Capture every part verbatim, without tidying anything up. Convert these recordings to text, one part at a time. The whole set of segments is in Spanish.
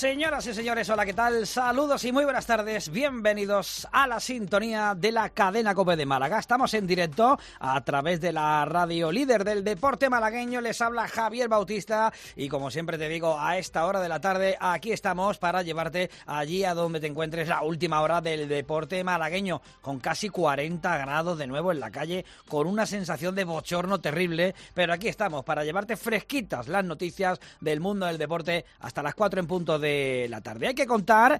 Señoras y señores, hola, ¿qué tal? Saludos y muy buenas tardes. Bienvenidos a la sintonía de la cadena COPE de Málaga. Estamos en directo a través de la radio líder del deporte malagueño. Les habla Javier Bautista y, como siempre te digo, a esta hora de la tarde aquí estamos para llevarte allí a donde te encuentres, la última hora del deporte malagueño, con casi cuarenta grados de nuevo en la calle, con una sensación de bochorno terrible, pero aquí estamos para llevarte fresquitas las noticias del mundo del deporte hasta las cuatro en punto de la tarde. Hay que contar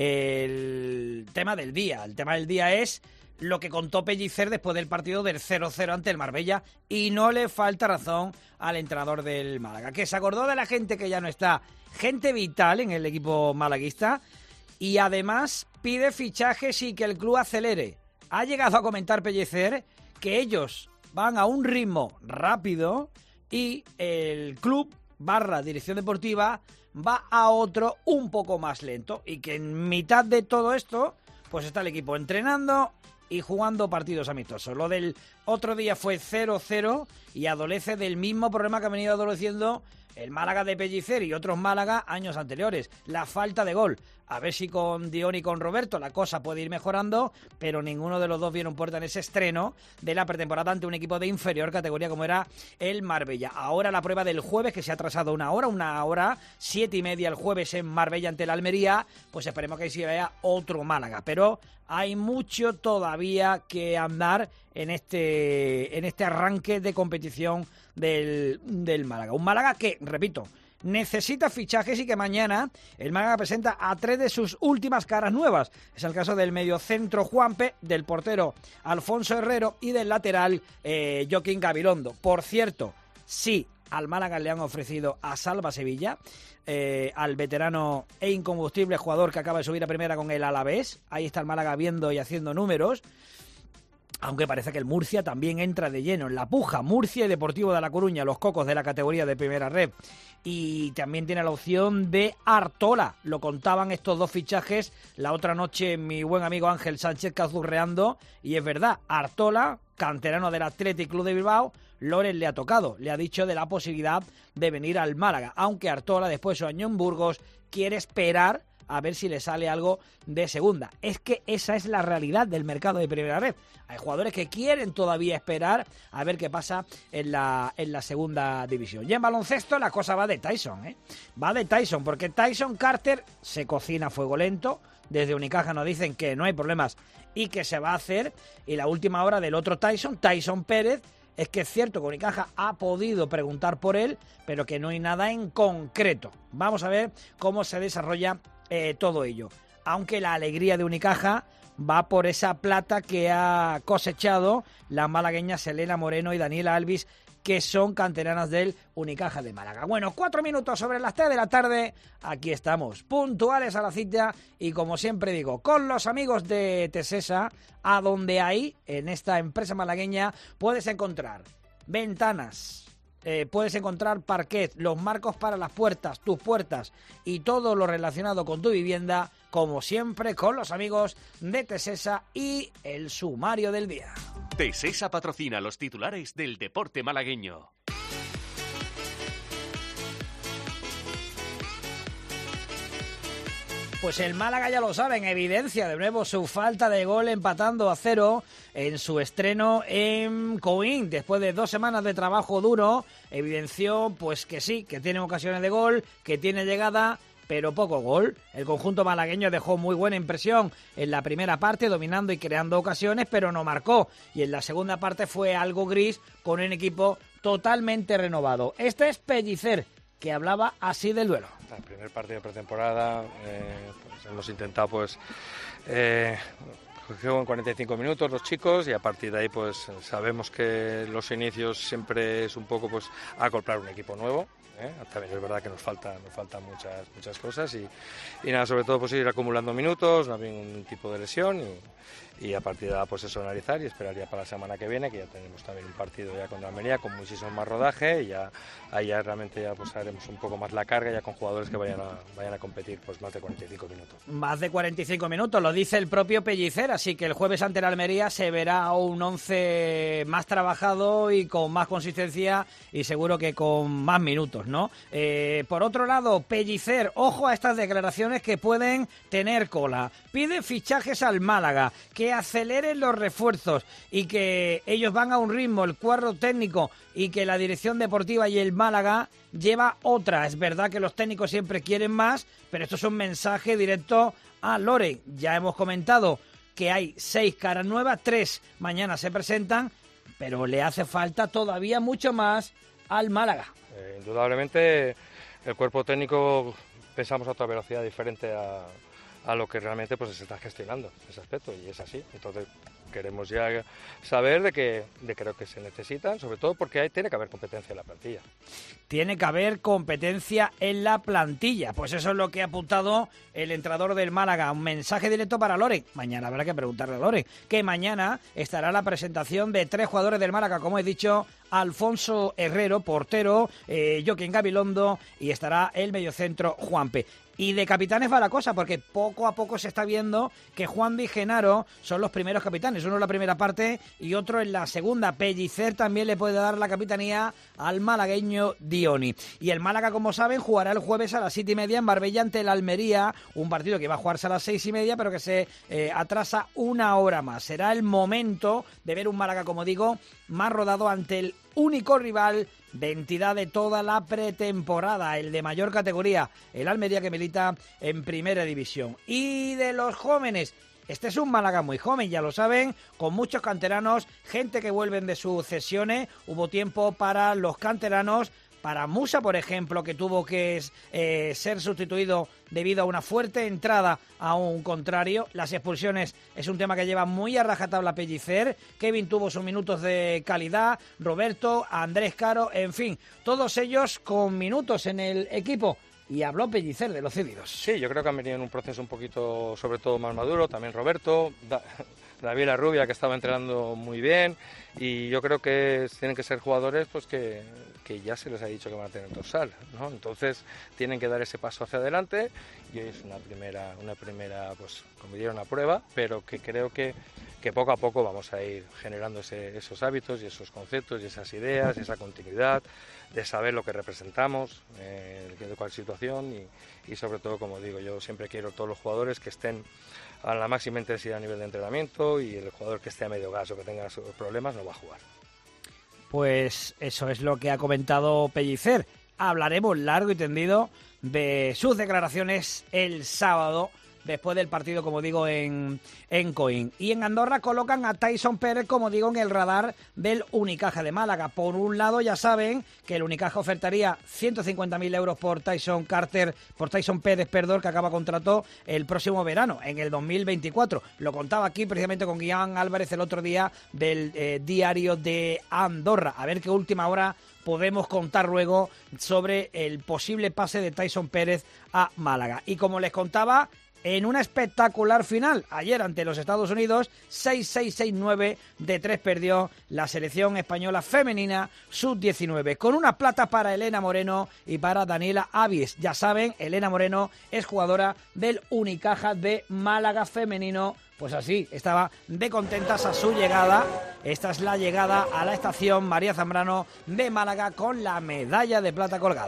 el tema del día. El tema del día es lo que contó Pellicer después del partido del cero cero ante el Marbella, y no le falta razón al entrenador del Málaga, que se acordó de la gente que ya no está, gente vital en el equipo malaguista, y además pide fichajes y que el club acelere. Ha llegado a comentar Pellicer que ellos van a un ritmo rápido y el club barra dirección deportiva va a otro un poco más lento, y que en mitad de todo esto pues está el equipo entrenando y jugando partidos amistosos. Lo del otro día fue cero cero y adolece del mismo problema que ha venido adoleciendo el Málaga de Pellicer y otros Málaga años anteriores, la falta de gol. A ver si con Dion y con Roberto la cosa puede ir mejorando, pero ninguno de los dos vieron puerta en ese estreno de la pretemporada ante un equipo de inferior categoría como era el Marbella. Ahora la prueba del jueves, que se ha atrasado una hora, una hora, siete y media el jueves en Marbella ante el Almería, pues esperemos que ahí sí vea otro Málaga, pero hay mucho todavía que andar en este, en este arranque de competición del, del Málaga. Un Málaga que, repito, necesita fichajes y que mañana el Málaga presenta a tres de sus últimas caras nuevas. Es el caso del mediocentro Juanpe, del portero Alfonso Herrero y del lateral eh, Joaquín Gabilondo. Por cierto, sí, al Málaga le han ofrecido a Salva Sevilla, eh, al veterano e incombustible jugador que acaba de subir a primera con el Alavés. Ahí está el Málaga viendo y haciendo números. Aunque parece que el Murcia también entra de lleno en la puja. Murcia y Deportivo de La Coruña, los cocos de la categoría de primera red. Y también tiene la opción de Artola. Lo contaban estos dos fichajes la otra noche mi buen amigo Ángel Sánchez cazurreando. Y es verdad, Artola, canterano del Athletic Club de Bilbao, Loren le ha tocado. Le ha dicho de la posibilidad de venir al Málaga. Aunque Artola, después de su año en Burgos, quiere esperar a ver si le sale algo de segunda. Es que esa es la realidad del mercado de primera red. Hay jugadores que quieren todavía esperar a ver qué pasa en la, en la segunda división. Y en baloncesto la cosa va de Tyson, ¿eh? Va de Tyson, porque Tyson Carter se cocina a fuego lento. Desde Unicaja nos dicen que no hay problemas y que se va a hacer. Y la última hora del otro Tyson, Tyson Pérez, es que es cierto que Unicaja ha podido preguntar por él, pero que no hay nada en concreto. Vamos a ver cómo se desarrolla Eh, todo ello, aunque la alegría de Unicaja va por esa plata que ha cosechado la malagueña Selena Moreno y Daniela Alvis, que son canteranas del Unicaja de Málaga. Bueno, cuatro minutos sobre las tres de la tarde, aquí estamos, puntuales a la cita y, como siempre digo, con los amigos de Tesesa, a donde ahí, en esta empresa malagueña, puedes encontrar ventanas, Eh, puedes encontrar parquet, los marcos para las puertas, tus puertas y todo lo relacionado con tu vivienda, como siempre con los amigos de Tesesa y el sumario del día. Tesesa patrocina los titulares del deporte malagueño. Pues el Málaga, ya lo saben, evidencia de nuevo su falta de gol, empatando a cero en su estreno en Coín. Después de dos semanas de trabajo duro, evidenció pues que sí, que tiene ocasiones de gol, que tiene llegada, pero poco gol. El conjunto malagueño dejó muy buena impresión en la primera parte, dominando y creando ocasiones, pero no marcó. Y en la segunda parte fue algo gris, con un equipo totalmente renovado. Este es Pellicer, que hablaba así del duelo. El primer partido de pretemporada, eh, pues hemos intentado pues eh, juego en cuarenta y cinco minutos los chicos, y a partir de ahí pues sabemos que los inicios siempre es un poco pues acoplar un equipo nuevo. ¿eh? También es verdad que nos falta nos faltan muchas muchas cosas y, y nada, sobre todo pues ir acumulando minutos, no había ningún tipo de lesión y, y a partir de ahí pues eso analizar y esperar ya para la semana que viene, que ya tenemos también un partido ya contra Almería con muchísimo más rodaje, y ya ahí ya realmente ya pues haremos un poco más la carga ya con jugadores que vayan a, vayan a competir pues más de cuarenta y cinco minutos. Más de cuarenta y cinco minutos, lo dice el propio Pellicer, así que el jueves ante la Almería se verá un once más trabajado y con más consistencia y seguro que con más minutos, ¿no? Eh, por otro lado, Pellicer, ojo a estas declaraciones que pueden tener cola. Pide fichajes al Málaga, que aceleren los refuerzos y que ellos van a un ritmo, el cuadro técnico, y que la dirección deportiva y el Málaga lleva otra. Es verdad que los técnicos siempre quieren más, pero esto es un mensaje directo a Lore. Ya hemos comentado que hay seis caras nuevas, tres mañana se presentan, pero le hace falta todavía mucho más al Málaga. Eh, indudablemente el cuerpo técnico pensamos a otra velocidad diferente a, a lo que realmente pues se está gestionando ese aspecto, y es así. Entonces queremos ya saber de que de creo que se necesitan, sobre todo porque hay, tiene que haber competencia en la plantilla. Tiene que haber competencia en la plantilla. Pues eso es lo que ha apuntado el entrenador del Málaga. Un mensaje directo para Lore. Mañana habrá que preguntarle a Lore, que mañana estará la presentación de tres jugadores del Málaga, como he dicho, Alfonso Herrero, portero, eh, Joaquín Gabilondo, y estará el mediocentro Juanpe. Y de capitanes va la cosa, porque poco a poco se está viendo que Juan y Genaro son los primeros capitanes. Uno en la primera parte y otro en la segunda. Pellicer también le puede dar la capitanía al malagueño Dioni. Y el Málaga, como saben, jugará el jueves a las siete y media en Marbella ante el Almería. Un partido que va a jugarse a las seis y media, pero que se eh, atrasa una hora más. Será el momento de ver un Málaga, como digo, más rodado ante el único rival de entidad de toda la pretemporada, el de mayor categoría, el Almería, que milita en primera división. Y de los jóvenes, este es un Málaga muy joven, ya lo saben, con muchos canteranos, gente que vuelven de sus cesiones. Hubo tiempo para los canteranos, para Musa, por ejemplo, que tuvo que eh, ser sustituido debido a una fuerte entrada a un contrario. Las expulsiones es un tema que lleva muy a rajatabla Pellicer. Kevin tuvo sus minutos de calidad, Roberto, Andrés Caro, en fin, todos ellos con minutos en el equipo. Y habló Pellicer de los cedidos. Sí, yo creo que han venido en un proceso un poquito, sobre todo, más maduro. También Roberto, da, David La Rubia, que estaba entrenando muy bien. Y yo creo que tienen que ser jugadores pues que, que ya se les ha dicho que van a tener dorsal, ¿no? Entonces tienen que dar ese paso hacia adelante. Y hoy es una primera, una primera pues como diría, una prueba, pero que creo que, que poco a poco vamos a ir generando ese, esos hábitos y esos conceptos y esas ideas, esa continuidad de saber lo que representamos, eh, de cuál situación y, y sobre todo, como digo, yo siempre quiero todos los jugadores que estén a la máxima intensidad a nivel de entrenamiento, y el jugador que esté a medio gas o que tenga problemas no va a jugar. Pues eso es lo que ha comentado Pellicer. Hablaremos largo y tendido de sus declaraciones el sábado, después del partido, como digo, en, en Coín. Y en Andorra colocan a Tyson Pérez, como digo, en el radar del Unicaja de Málaga. Por un lado, ya saben que el Unicaja ofertaría ciento cincuenta mil euros por Tyson Carter, por Tyson Pérez, perdón, que acaba contrato el próximo verano, en el dos mil veinticuatro. Lo contaba aquí precisamente con Guillán Álvarez el otro día del eh, diario de Andorra. A ver qué última hora podemos contar luego sobre el posible pase de Tyson Pérez a Málaga. Y como les contaba, en una espectacular final, ayer ante los Estados Unidos, seis seis seis nueve de tres perdió la selección española femenina sub diecinueve, con una plata para Elena Moreno y para Daniela Avies. Ya saben, Elena Moreno es jugadora del Unicaja de Málaga femenino. Pues así, estaba de contentas a su llegada. Esta es la llegada a la estación María Zambrano de Málaga con la medalla de plata colgada.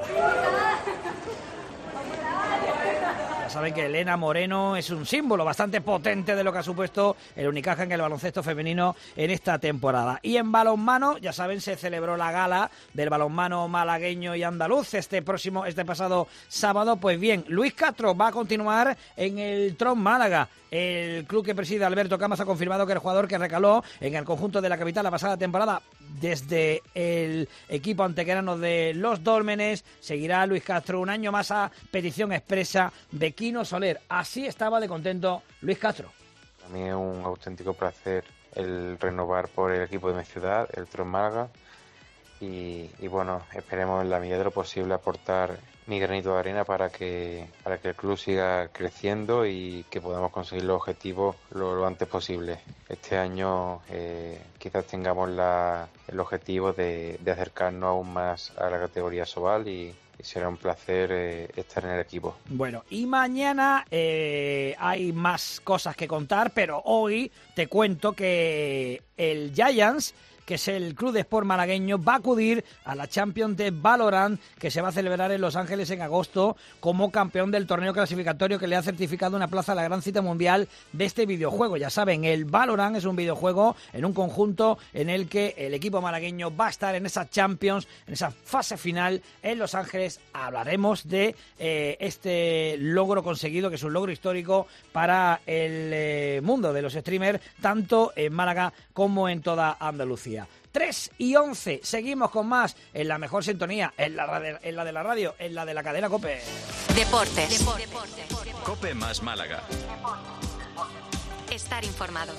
Ya saben que Elena Moreno es un símbolo bastante potente de lo que ha supuesto el Unicaja en el baloncesto femenino en esta temporada. Y en balonmano, ya saben, se celebró la gala del balonmano malagueño y andaluz este próximo, este pasado sábado. Pues bien, Luis Castro va a continuar en el Tron Málaga. El club que preside Alberto Camas ha confirmado que el jugador que recaló en el conjunto de la capital la pasada temporada desde el equipo antequerano de los Dólmenes seguirá Luis Castro un año más a petición expresa de Quino Soler. Así estaba de contento Luis Castro. A mí es un auténtico placer el renovar por el equipo de mi ciudad, el Tron Málaga, y, y bueno, esperemos en la medida de lo posible aportar mi granito de arena para que para que el club siga creciendo y que podamos conseguir los objetivos lo, lo antes posible. Este año eh, quizás tengamos la, el objetivo de, de acercarnos aún más a la categoría Sobal y, y será un placer eh, estar en el equipo. Bueno, y mañana eh, hay más cosas que contar, pero hoy te cuento que el Giants, que es el club de sport malagueño, va a acudir a la Champions de Valorant, que se va a celebrar en Los Ángeles en agosto, como campeón del torneo clasificatorio que le ha certificado una plaza a la gran cita mundial de este videojuego. Ya saben, el Valorant es un videojuego en un conjunto en el que el equipo malagueño va a estar en esa Champions, en esa fase final en Los Ángeles. Hablaremos de eh, este logro conseguido, que es un logro histórico para el eh, mundo de los streamers, tanto en Málaga como en toda Andalucía. tres y once, seguimos con más en la mejor sintonía, en la, de, en la de la radio, en la de la cadena COPE. Deportes. Deportes. COPE más Málaga. Estar informado.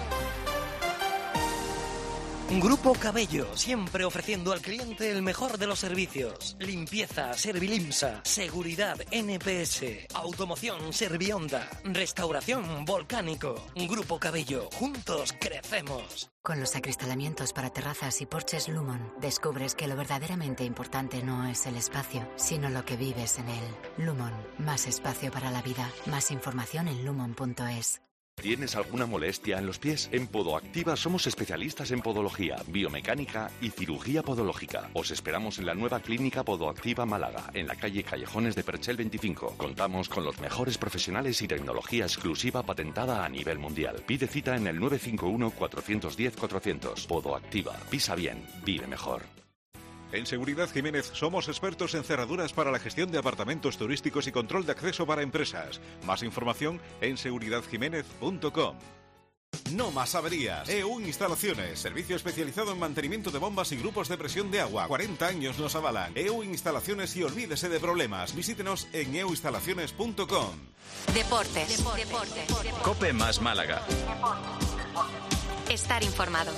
Grupo Cabello, siempre ofreciendo al cliente el mejor de los servicios. Limpieza, Servilimsa. Seguridad, N P S. Automoción, Servionda. Restauración, Volcánico. Grupo Cabello, juntos crecemos. Con los acristalamientos para terrazas y porches Lumon, descubres que lo verdaderamente importante no es el espacio, sino lo que vives en él. Lumon, más espacio para la vida. Más información en lumon punto es. ¿Tienes alguna molestia en los pies? En Podoactiva somos especialistas en podología, biomecánica y cirugía podológica. Os esperamos en la nueva clínica Podoactiva Málaga, en la calle Callejones de Perchel veinticinco. Contamos con los mejores profesionales y tecnología exclusiva patentada a nivel mundial. Pide cita en el nueve cinco uno, cuatro uno cero, cuatrocientos. Podoactiva. Pisa bien, vive mejor. En Seguridad Jiménez somos expertos en cerraduras para la gestión de apartamentos turísticos y control de acceso para empresas. Más información en seguridad jiménez punto com. No más averías. E U Instalaciones, servicio especializado en mantenimiento de bombas y grupos de presión de agua. cuarenta años nos avalan. E U Instalaciones y olvídese de problemas. Visítenos en e u instalaciones punto com. Deportes. Deportes. COPE más Málaga. Estar informado.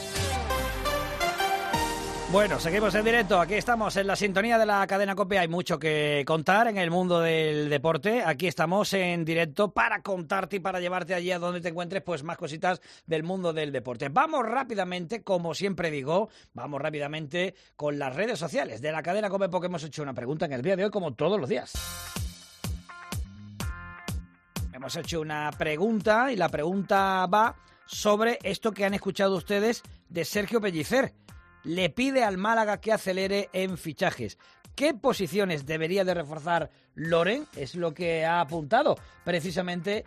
Bueno, seguimos en directo, aquí estamos en la sintonía de la cadena COPE, hay mucho que contar en el mundo del deporte, aquí estamos en directo para contarte y para llevarte allí a donde te encuentres pues más cositas del mundo del deporte. Vamos rápidamente, como siempre digo, vamos rápidamente con las redes sociales de la cadena COPE porque hemos hecho una pregunta en el día de hoy como todos los días. Hemos hecho una pregunta y la pregunta va sobre esto que han escuchado ustedes de Sergio Pellicer. Le pide al Málaga que acelere en fichajes. ¿Qué posiciones debería de reforzar Loren? Es lo que ha apuntado precisamente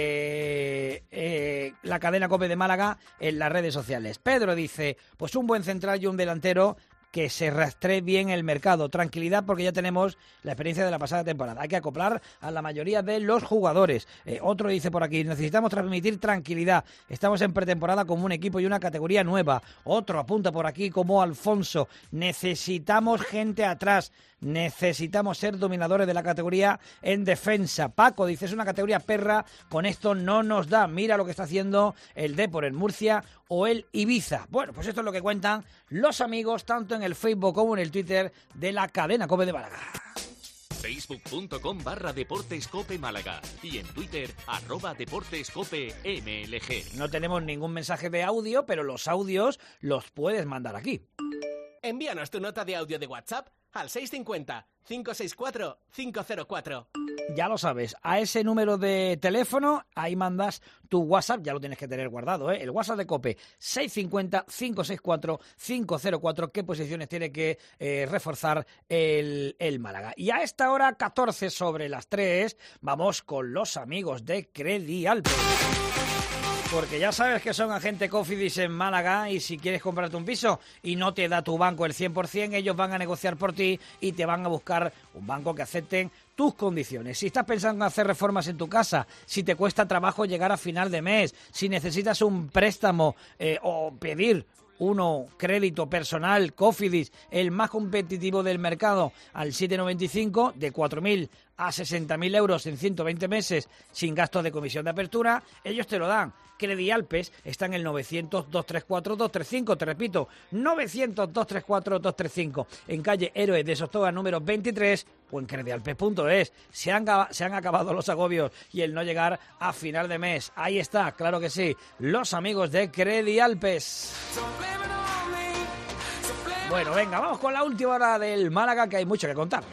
eh, eh, la cadena COPE de Málaga en las redes sociales. Pedro dice, pues un buen central y un delantero que se rastree bien el mercado. Tranquilidad porque ya tenemos la experiencia de la pasada temporada. Hay que acoplar a la mayoría de los jugadores. Eh, otro dice por aquí, necesitamos transmitir tranquilidad. Estamos en pretemporada como un equipo y una categoría nueva. Otro apunta por aquí como Alfonso. Necesitamos gente atrás. Necesitamos ser dominadores de la categoría en defensa. Paco dice, es una categoría perra, con esto no nos da. Mira lo que está haciendo el Depor en Murcia o el Ibiza. Bueno, pues esto es lo que cuentan los amigos, tanto en el Facebook como en el Twitter de la cadena COPE de Málaga. facebook punto com barra Deportes Cope Málaga y en Twitter arroba Deportes Cope M L G. No tenemos ningún mensaje de audio, pero los audios los puedes mandar aquí. Envíanos tu nota de audio de WhatsApp al seis cinco cero, cinco seis cuatro, cinco cero cuatro. Ya lo sabes, a ese número de teléfono, ahí mandas tu WhatsApp, ya lo tienes que tener guardado, ¿eh? El WhatsApp de COPE, seis cinco cero, cinco seis cuatro, cinco cero cuatro. ¿Qué posiciones tiene que eh, reforzar el, el Málaga? Y a esta hora, catorce sobre las tres, vamos con los amigos de Credialpe. Porque ya sabes que son agente Cofidis en Málaga y si quieres comprarte un piso y no te da tu banco el cien por ciento, ellos van a negociar por ti y te van a buscar un banco que acepten tus condiciones. Si estás pensando en hacer reformas en tu casa, si te cuesta trabajo llegar a final de mes, si necesitas un préstamo eh, o pedir uno, crédito personal, Cofidis, el más competitivo del mercado, al siete noventa y cinco, de cuatro mil a sesenta mil euros en ciento veinte meses sin gastos de comisión de apertura, ellos te lo dan. Credialpes está en el novecientos, dos tres cuatro, dos tres cinco, te repito, novecientos, dos tres cuatro, dos tres cinco, en calle Héroes de Sostoa número veintitrés o en credialpes punto es. Se han, se han acabado los agobios y el no llegar a final de mes. Ahí está, claro que sí, los amigos de Credialpes. Bueno, venga, vamos con la última hora del Málaga, que hay mucho que contar.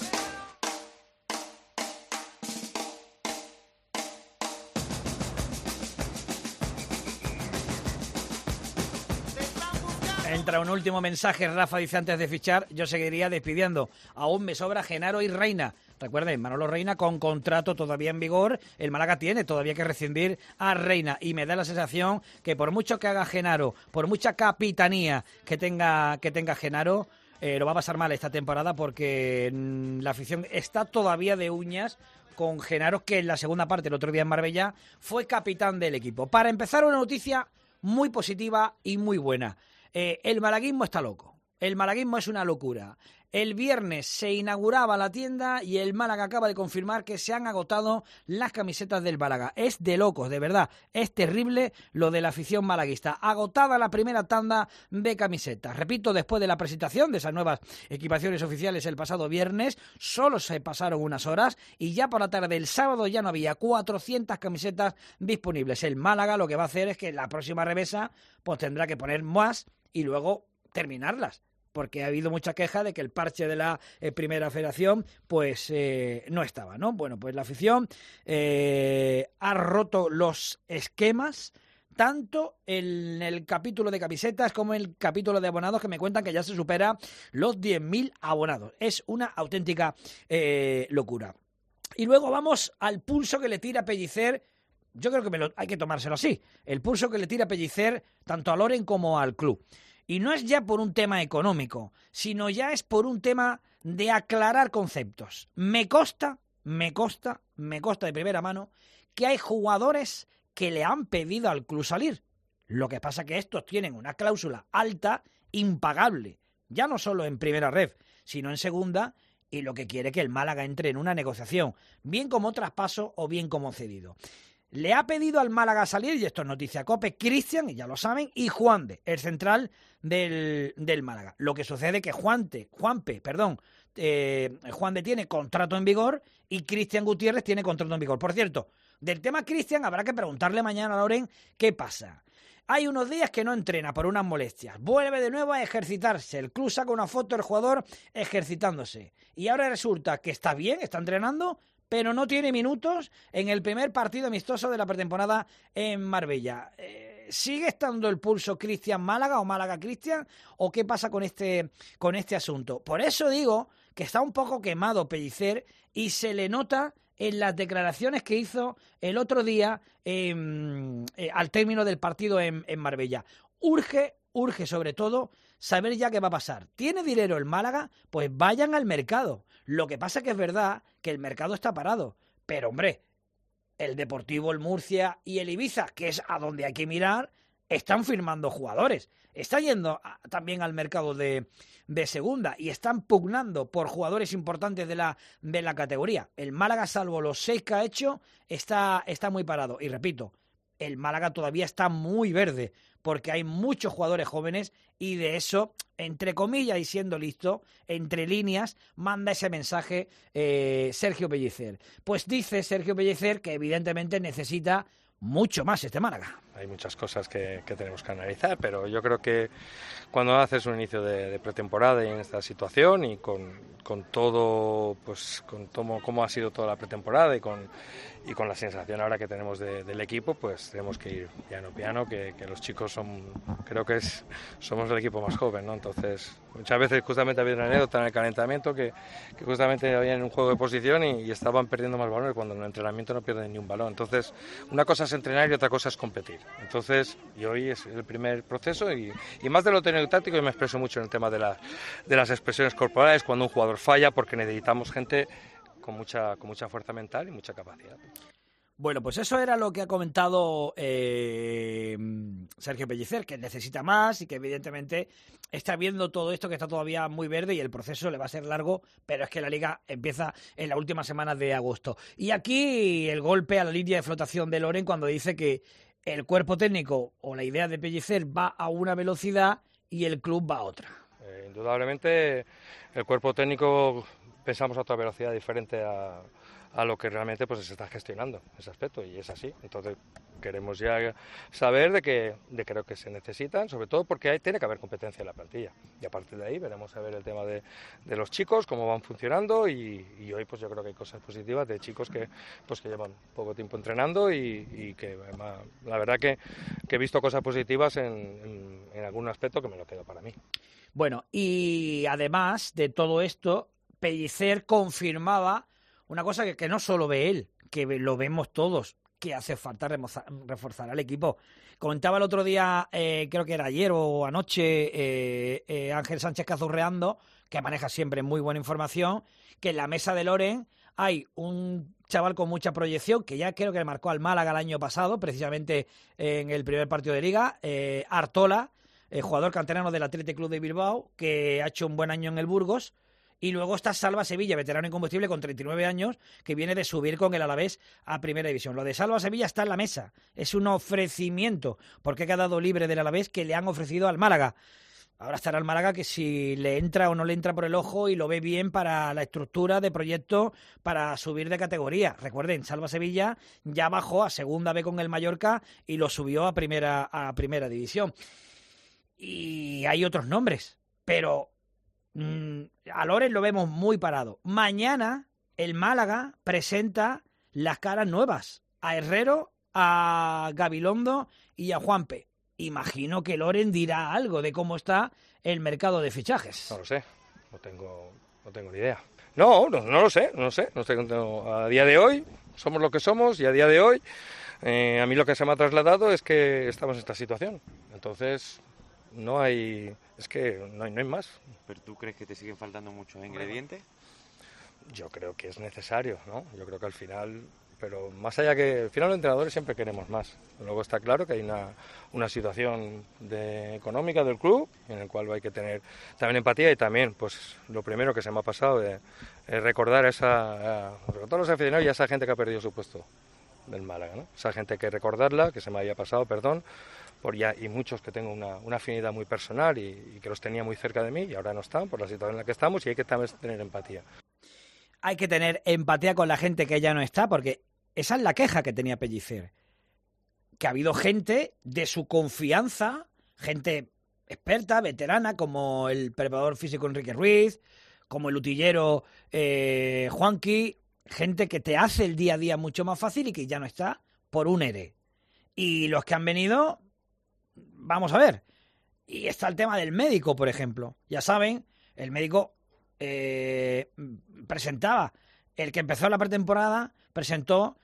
Entra un último mensaje, Rafa dice antes de fichar, yo seguiría despidiendo. Aún me sobra Genaro y Reina. Recuerden, Manolo Reina con contrato todavía en vigor, el Málaga tiene todavía que rescindir a Reina y me da la sensación que por mucho que haga Genaro, por mucha capitanía que tenga, que tenga Genaro, eh, lo va a pasar mal esta temporada porque mmm, la afición está todavía de uñas con Genaro, que en la segunda parte, el otro día en Marbella, fue capitán del equipo. Para empezar, una noticia muy positiva y muy buena. Eh, el malaguismo está loco, el malaguismo es una locura. El viernes se inauguraba la tienda y el Málaga acaba de confirmar que se han agotado las camisetas del Málaga. Es de locos, de verdad, es terrible lo de la afición malaguista. Agotada la primera tanda de camisetas. Repito, después de la presentación de esas nuevas equipaciones oficiales el pasado viernes, solo se pasaron unas horas y ya por la tarde del sábado ya no había cuatrocientas camisetas disponibles. El Málaga lo que va a hacer es que en la próxima revesa pues tendrá que poner más y luego terminarlas, porque ha habido mucha queja de que el parche de la eh, primera federación pues eh, no estaba, ¿no? Bueno, pues la afición eh, ha roto los esquemas, tanto en el capítulo de camisetas como en el capítulo de abonados, que me cuentan que ya se supera los diez mil abonados. Es una auténtica eh, locura. Y luego vamos al pulso que le tira Pellicer. Yo creo que me lo, hay que tomárselo así. El pulso que le tira Pellicer tanto a Loren como al club. Y no es ya por un tema económico, sino ya es por un tema de aclarar conceptos. Me consta, me consta, me consta de primera mano que hay jugadores que le han pedido al club salir. Lo que pasa es que estos tienen una cláusula alta, impagable, ya no solo en primera ref, sino en segunda, y lo que quiere que el Málaga entre en una negociación, bien como traspaso o bien como cedido. Le ha pedido al Málaga salir, y esto es noticia COPE, Cristian, y ya lo saben, y Juande, el central del, del Málaga. Lo que sucede es que Juante, Juanpe, perdón, eh, Juande tiene contrato en vigor y Cristian Gutiérrez tiene contrato en vigor. Por cierto, del tema Cristian habrá que preguntarle mañana a Loren qué pasa. Hay unos días que no entrena por unas molestias. Vuelve de nuevo a ejercitarse. El club saca una foto del jugador ejercitándose. Y ahora resulta que está bien, está entrenando, pero no tiene minutos en el primer partido amistoso de la pretemporada en Marbella. Eh, ¿Sigue estando el pulso Cristian Málaga o Málaga Cristian? ¿O qué pasa con este, con este asunto? Por eso digo que está un poco quemado Pellicer y se le nota en las declaraciones que hizo el otro día eh, eh, al término del partido en, en Marbella. Urge, urge sobre todo saber ya qué va a pasar. ¿Tiene dinero el Málaga? Pues vayan al mercado. Lo que pasa es que es verdad que el mercado está parado. Pero, hombre, el Deportivo, el Murcia y el Ibiza, que es a donde hay que mirar, están firmando jugadores. Están yendo a, también al mercado de, de segunda y están pugnando por jugadores importantes de la, de la categoría. El Málaga, salvo los seis que ha hecho, está, está muy parado. Y repito, el Málaga todavía está muy verde, porque hay muchos jugadores jóvenes y de eso, entre comillas y siendo listo, entre líneas, manda ese mensaje eh, Sergio Pellicer. Pues dice Sergio Pellicer que evidentemente necesita mucho más este Málaga. Hay muchas cosas que, que tenemos que analizar, pero yo creo que cuando haces un inicio de, de pretemporada y en esta situación y con, con todo, pues con todo, cómo ha sido toda la pretemporada y con, y con la sensación ahora que tenemos de, del equipo, pues tenemos que ir piano piano, que, que los chicos son, creo que es, somos el equipo más joven, ¿no? Entonces, muchas veces justamente ha habido una anécdota en el calentamiento que, que justamente habían un juego de posición y, y estaban perdiendo más balones cuando en el entrenamiento no pierden ni un balón. Entonces, una cosa es entrenar y otra cosa es competir. Entonces, y hoy es el primer proceso y, y más de lo técnico táctico, yo me expreso mucho en el tema de, la, de las expresiones corporales cuando un jugador falla, porque necesitamos gente con mucha, con mucha fuerza mental y mucha capacidad. Bueno, pues eso era lo que ha comentado eh, Sergio Pellicer, que necesita más y que evidentemente está viendo todo esto que está todavía muy verde y el proceso le va a ser largo, pero es que la Liga empieza en las últimas semanas de agosto. Y aquí el golpe a la línea de flotación de Loren cuando dice que el cuerpo técnico o la idea de Pellicer va a una velocidad y el club va a otra. Eh, indudablemente el cuerpo técnico pensamos a otra velocidad diferente a... a lo que realmente pues se está gestionando ese aspecto y es así. Entonces queremos ya saber de que de creo que se necesitan, sobre todo porque hay, tiene que haber competencia en la plantilla y a partir de ahí veremos a ver el tema de, de los chicos, cómo van funcionando y, y hoy pues yo creo que hay cosas positivas de chicos que pues que llevan poco tiempo entrenando y, y que la verdad que, que he visto cosas positivas en, en, en algún aspecto que me lo quedo para mí. Bueno, y además de todo esto, Pellicer confirmaba una cosa que, que no solo ve él, que lo vemos todos, que hace falta remozar, reforzar al equipo. Comentaba el otro día, eh, creo que era ayer o anoche, eh, eh, Ángel Sánchez Cazurreando, que maneja siempre muy buena información, que en la mesa de Loren hay un chaval con mucha proyección, que ya creo que le marcó al Málaga el año pasado, precisamente en el primer partido de Liga, eh, Artola, eh, jugador canterano del Athletic Club de Bilbao, que ha hecho un buen año en el Burgos. Y luego está Salva Sevilla, veterano incombustible con treinta y nueve años, que viene de subir con el Alavés a Primera División. Lo de Salva Sevilla está en la mesa. Es un ofrecimiento, porque ha quedado libre del Alavés que le han ofrecido al Málaga. Ahora estará el Málaga que si le entra o no le entra por el ojo y lo ve bien para la estructura de proyecto para subir de categoría. Recuerden, Salva Sevilla ya bajó a Segunda B con el Mallorca y lo subió a Primera, a primera División. Y hay otros nombres, pero... a Loren lo vemos muy parado. Mañana el Málaga presenta las caras nuevas, a Herrero, a Gabilondo y a Juanpe. Imagino que Loren dirá algo de cómo está el mercado de fichajes. No lo sé, no tengo, no tengo ni idea. No, no, no lo sé, no lo sé. No tengo, a día de hoy somos lo que somos y a día de hoy eh, a mí lo que se me ha trasladado es que estamos en esta situación. Entonces no hay... Es que no hay, no hay más. ¿Pero tú crees que te siguen faltando muchos ingredientes? Yo creo que es necesario, ¿no? Yo creo que al final, pero más allá que... Al final los entrenadores siempre queremos más. Luego está claro que hay una, una situación de, económica del club en el cual hay que tener también empatía y también, pues lo primero que se me ha pasado es, es recordar a esa... A, sobre todo a los aficionados y a esa gente que ha perdido su puesto del Málaga, ¿no? Esa gente hay que recordarla, que se me había pasado, perdón, por ya, y muchos que tengo una, una afinidad muy personal y, y que los tenía muy cerca de mí y ahora no están por la situación en la que estamos y hay que también tener empatía. Hay que tener empatía con la gente que ya no está, porque esa es la queja que tenía Pellicer, que ha habido gente de su confianza, gente experta, veterana, como el preparador físico Enrique Ruiz, como el utillero eh, Juanqui, gente que te hace el día a día mucho más fácil y que ya no está por un E R E. Y los que han venido... Vamos a ver, y está el tema del médico, por ejemplo. Ya saben, el médico eh, presentaba, el que empezó la pretemporada, presentó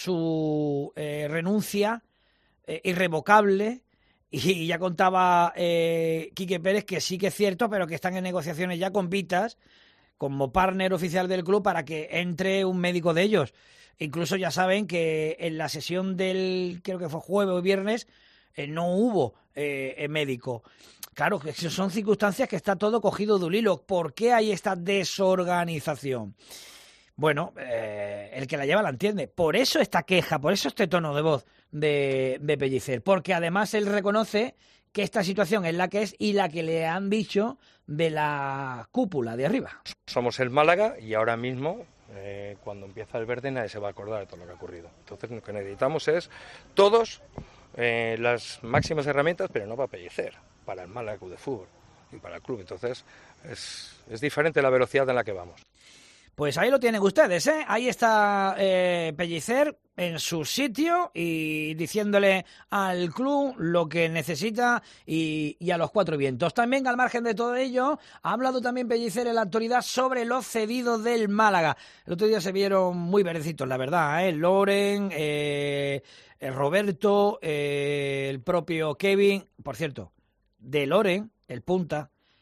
su eh, renuncia eh, irrevocable y, y ya contaba eh, Quique Pérez que sí que es cierto, pero que están en negociaciones ya con Vitas, como partner oficial del club, para que entre un médico de ellos. Incluso ya saben que en la sesión del, creo que fue jueves o viernes, Eh, no hubo eh, médico. Claro, que son circunstancias que está todo cogido de un hilo. ¿Por qué hay esta desorganización? Bueno, eh, el que la lleva la entiende. Por eso esta queja, por eso este tono de voz de, de Pellicer. Porque además él reconoce que esta situación es la que es y la que le han dicho de la cúpula de arriba. Somos el Málaga y ahora mismo, eh, cuando empieza el verde, nadie se va a acordar de todo lo que ha ocurrido. Entonces lo que necesitamos es todos... Eh, las máximas herramientas, pero no para Pellicer, para el Málaga Club de Fútbol y para el club. Entonces es, es diferente la velocidad en la que vamos. Pues ahí lo tienen ustedes, ¿eh? Ahí está eh, Pellicer en su sitio y diciéndole al club lo que necesita y, y a los cuatro vientos. También al margen de todo ello, ha hablado también Pellicer en la actualidad sobre los cedidos del Málaga. El otro día se vieron muy verdecitos, la verdad, ¿eh? Loren, eh, Roberto, eh, el propio Kevin. Por cierto, de Loren, el punta,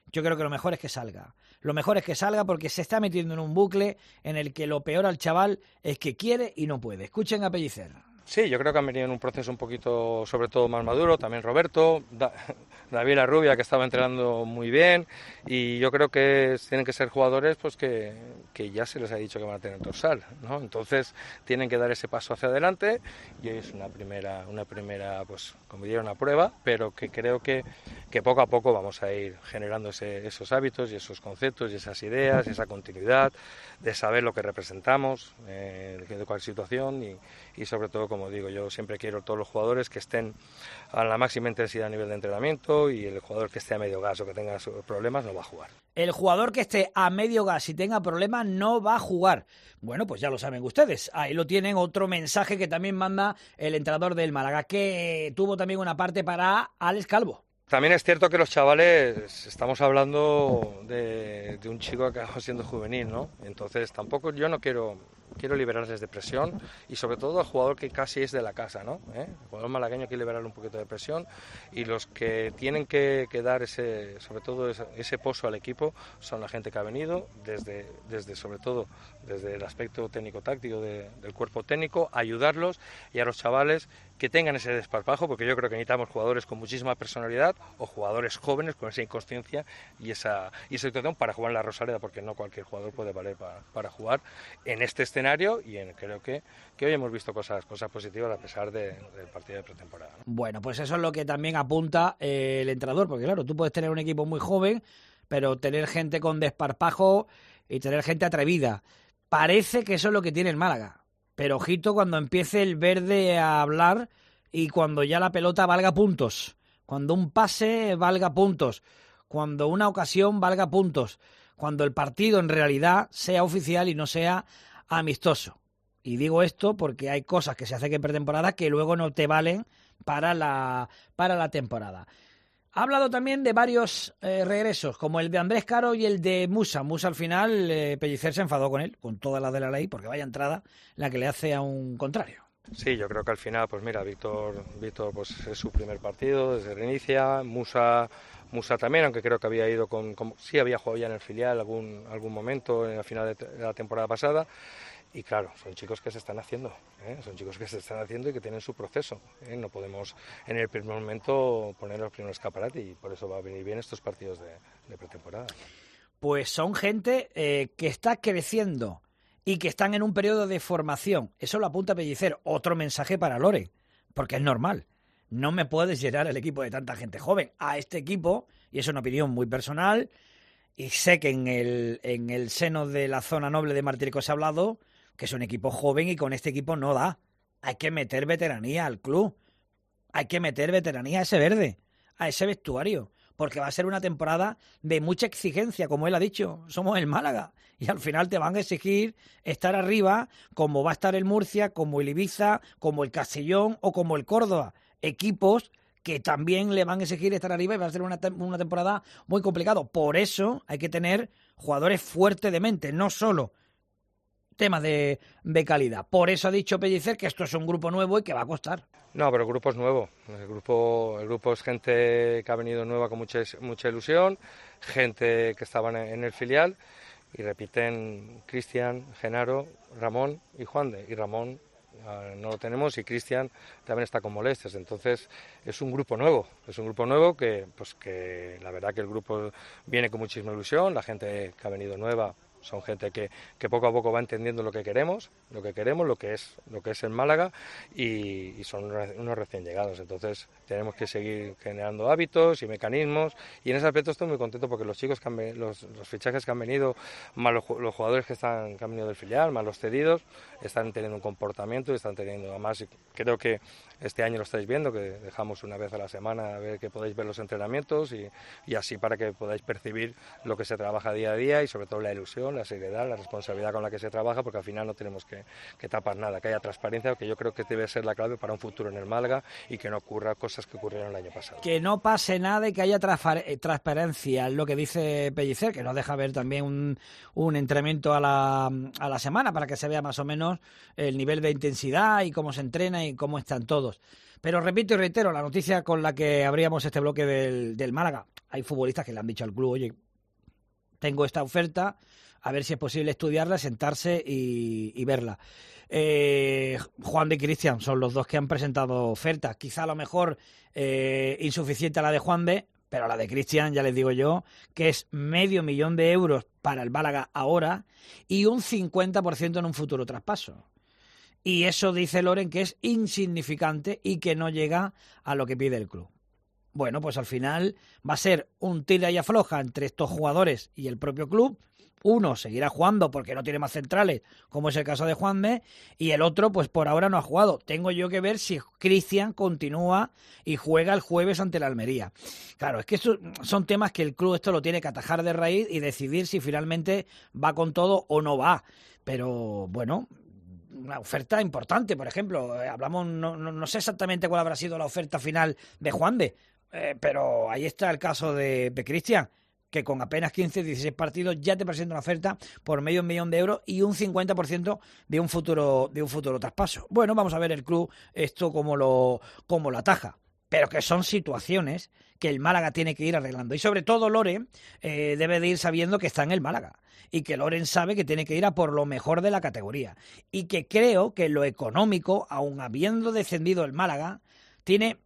yo creo que lo mejor es que salga. Lo mejor es que salga porque se está metiendo en un bucle en el que lo peor al chaval es que quiere y no puede. Escuchen a Pellicer. Sí, yo creo que han venido en un proceso un poquito, sobre todo, más maduro, también Roberto, da, David La Rubia, que estaba entrenando muy bien, y yo creo que tienen que ser jugadores pues que, que ya se les ha dicho que van a tener dorsal, ¿no? Entonces tienen que dar ese paso hacia adelante, y hoy es una primera, una primera pues como diría, una prueba, pero que creo que, que poco a poco vamos a ir generando ese, esos hábitos y esos conceptos y esas ideas, esa continuidad, de saber lo que representamos, eh, de cualquier situación, y, y sobre todo, como digo, yo siempre quiero todos los jugadores que estén a la máxima intensidad a nivel de entrenamiento, y el jugador que esté a medio gas o que tenga problemas no va a jugar. El jugador que esté a medio gas y tenga problemas no va a jugar. Bueno, pues ya lo saben ustedes. Ahí lo tienen, otro mensaje que también manda el entrenador del Málaga, que tuvo también una parte para Alex Calvo. También es cierto que los chavales, estamos hablando de, de un chico que acabó siendo juvenil, ¿no? Entonces tampoco yo no quiero, quiero liberarles de presión, y sobre todo al jugador que casi es de la casa, ¿no? ¿Eh? El jugador malagueño quiere liberarle un poquito de presión, y los que tienen que, que dar ese, sobre todo ese, ese pozo al equipo son la gente que ha venido, desde, desde sobre todo desde el aspecto técnico-táctico de, del cuerpo técnico, ayudarlos, y a los chavales que tengan ese desparpajo, porque yo creo que necesitamos jugadores con muchísima personalidad o jugadores jóvenes con esa inconsciencia y esa, y esa situación para jugar en la Rosaleda, porque no cualquier jugador puede valer para, para jugar en este escenario, y en, creo que, que hoy hemos visto cosas, cosas positivas a pesar de, del partido de pretemporada, ¿no? Bueno, pues eso es lo que también apunta eh, el entrenador, porque claro, tú puedes tener un equipo muy joven, pero tener gente con desparpajo y tener gente atrevida. Parece que eso es lo que tiene el Málaga. Pero ojito cuando empiece el verde a hablar y cuando ya la pelota valga puntos, cuando un pase valga puntos, cuando una ocasión valga puntos, cuando el partido en realidad sea oficial y no sea amistoso. Y digo esto porque hay cosas que se hacen en pretemporada que luego no te valen para la, para la temporada. Ha hablado también de varios eh, regresos, como el de Andrés Caro y el de Musa. Musa al final, eh, Pellicer se enfadó con él, con toda la de la ley, porque vaya entrada la que le hace a un contrario. Sí, yo creo que al final, pues mira, Víctor, Víctor pues es su primer partido, desde reinicia, Musa, Musa también, aunque creo que había ido con, con sí había jugado ya en el filial algún, algún momento en la final de, de la temporada pasada. Y claro, son chicos que se están haciendo, ¿eh? son chicos que se están haciendo y que tienen su proceso, ¿eh? No podemos en el primer momento poner los primeros escaparate, y por eso va a venir bien estos partidos de, de pretemporada. Pues son gente eh, que está creciendo y que están en un periodo de formación. Eso lo apunta Pellicer. Otro mensaje para Lore, porque es normal. No me puedes llenar el equipo de tanta gente joven. A este equipo, y es una opinión muy personal, y sé que en el, en el seno de la zona noble de Martírico se ha hablado que es un equipo joven y con este equipo no da. Hay que meter veteranía al club. Hay que meter veteranía a ese verde, a ese vestuario, porque va a ser una temporada de mucha exigencia, como él ha dicho. Somos el Málaga y al final te van a exigir estar arriba, como va a estar el Murcia, como el Ibiza, como el Castellón o como el Córdoba. Equipos que también le van a exigir estar arriba, y va a ser una, te- una temporada muy complicada. Por eso hay que tener jugadores fuertes de mente, no solo temas de, de calidad. Por eso ha dicho Pellicer que esto es un grupo nuevo y que va a costar. No, pero el grupo es nuevo. El grupo, el grupo es gente que ha venido nueva con mucha, mucha ilusión, gente que estaba en, en el filial, y repiten Cristian, Genaro, Ramón y Juan de. Y Ramón uh, no lo tenemos, y Cristian también está con molestias. Entonces es un grupo nuevo, es un grupo nuevo que, pues que la verdad que el grupo viene con muchísima ilusión. La gente que ha venido nueva son gente que, que poco a poco va entendiendo lo que queremos, lo que queremos, lo que es, lo que es el Málaga, y, y son unos recién llegados. Entonces tenemos que seguir generando hábitos y mecanismos, y en ese aspecto estoy muy contento porque los chicos que han, los, los fichajes que han venido, más los, los jugadores que están que han venido del filial, más los cedidos, están teniendo un comportamiento y están teniendo, además creo que este año lo estáis viendo, que dejamos una vez a la semana a ver que podáis ver los entrenamientos, y, y así para que podáis percibir lo que se trabaja día a día, y sobre todo la ilusión, dedicación, la seriedad, la responsabilidad con la que se trabaja, porque al final no tenemos que, que tapar nada, que haya transparencia, que yo creo que debe ser la clave para un futuro en el Málaga y que no ocurra cosas que ocurrieron el año pasado. Que no pase nada y que haya transparencia, es lo que dice Pellicer, que nos deja ver también un, un entrenamiento a la, a la semana para que se vea más o menos el nivel de intensidad y cómo se entrena y cómo están todos. Pero repito y reitero, la noticia con la que abríamos este bloque del, del Málaga, hay futbolistas que le han dicho al club, oye, tengo esta oferta, a ver si es posible estudiarla, sentarse y, y verla. Eh, Juan de Cristian son los dos que han presentado ofertas, quizá a lo mejor eh, insuficiente a la de Juan de, pero la de Cristian, ya les digo yo, que es medio millón de euros para el Málaga ahora y un cincuenta por ciento en un futuro traspaso. Y eso dice Loren que es insignificante y que no llega a lo que pide el club. Bueno, pues al final va a ser un tira y afloja entre estos jugadores y el propio club. Uno seguirá jugando porque no tiene más centrales, como es el caso de Juanme, y el otro, pues por ahora no ha jugado. Tengo yo que ver si Cristian continúa y juega el jueves ante la Almería. Claro, es que estos son temas que el club esto lo tiene que atajar de raíz y decidir si finalmente va con todo o no va. Pero bueno, una oferta importante, por ejemplo. Eh, hablamos, no, no, no sé exactamente cuál habrá sido la oferta final de Juande, eh, pero ahí está el caso de, de Cristian, que con apenas quince, dieciséis partidos ya te presenta una oferta por medio millón de euros y un cincuenta por ciento de un futuro de un futuro traspaso. Bueno, vamos a ver el club esto cómo lo, cómo lo ataja, pero que son situaciones que el Málaga tiene que ir arreglando. Y sobre todo Loren eh, debe de ir sabiendo que está en el Málaga y que Loren sabe que tiene que ir a por lo mejor de la categoría. Y que creo que lo económico, aun habiendo descendido el Málaga, tiene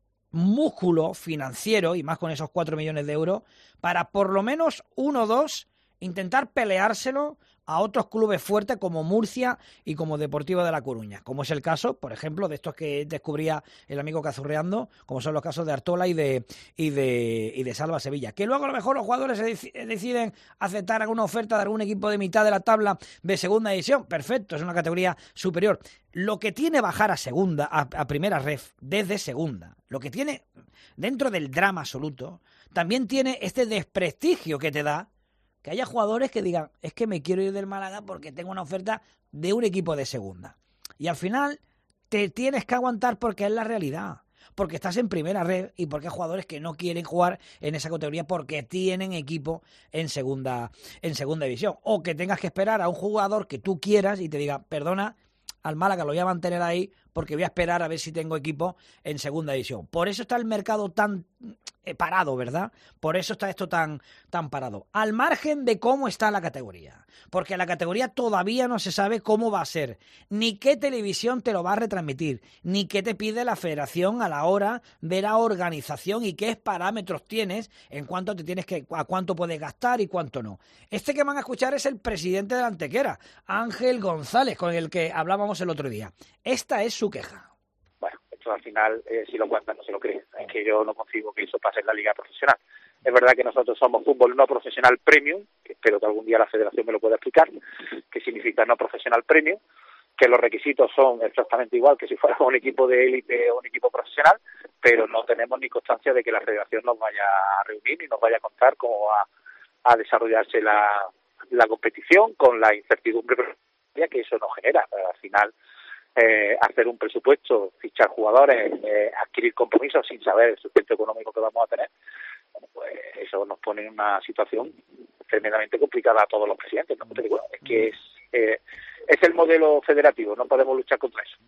músculo financiero, y más con esos cuatro millones de euros, para por lo menos uno o dos intentar peleárselo a otros clubes fuertes como Murcia y como Deportivo de La Coruña, como es el caso, por ejemplo, de estos que descubría el amigo Cazurreando, como son los casos de Artola y de y de y de Salva Sevilla, que luego a lo mejor los jugadores se deciden aceptar alguna oferta de algún equipo de mitad de la tabla de segunda división. Perfecto, es una categoría superior. Lo que tiene bajar a segunda, a, a primera ref, desde segunda, lo que tiene dentro del drama absoluto, también tiene este desprestigio que te da que haya jugadores que digan, es que me quiero ir del Málaga porque tengo una oferta de un equipo de segunda. Y al final te tienes que aguantar porque es la realidad. Porque estás en primera red y porque hay jugadores que no quieren jugar en esa categoría porque tienen equipo en segunda, en segunda división. O que tengas que esperar a un jugador que tú quieras y te diga, perdona, al Málaga lo voy a mantener ahí porque voy a esperar a ver si tengo equipo en segunda división. Por eso está el mercado tan eh, parado, ¿verdad? Por eso está esto tan, tan parado. Al margen de cómo está la categoría. Porque la categoría todavía no se sabe cómo va a ser. Ni qué televisión te lo va a retransmitir. Ni qué te pide la federación a la hora de la organización y qué parámetros tienes en cuánto te tienes que, a cuánto puedes gastar y cuánto no. Este que van a escuchar es el presidente de la Antequera, Ángel González, con el que hablábamos el otro día. Esta es su queja. Bueno, esto al final, eh, si lo cuentan, no se lo creen. Es que yo no concibo que eso pase en la liga profesional. Es verdad que nosotros somos fútbol no profesional premium, que espero que algún día la federación me lo pueda explicar, qué significa no profesional premium, que los requisitos son exactamente igual que si fuéramos un equipo de élite o un equipo profesional, pero no tenemos ni constancia de que la federación nos vaya a reunir y nos vaya a contar cómo va a desarrollarse la, la competición con la incertidumbre que eso nos genera. Al final, eh, hacer un presupuesto, fichar jugadores, eh, adquirir compromisos sin saber el sustento económico que vamos a tener, bueno, pues eso nos pone en una situación tremendamente complicada a todos los presidentes, ¿no? Pero bueno, es que es, eh, es el modelo federativo, no podemos luchar contra eso.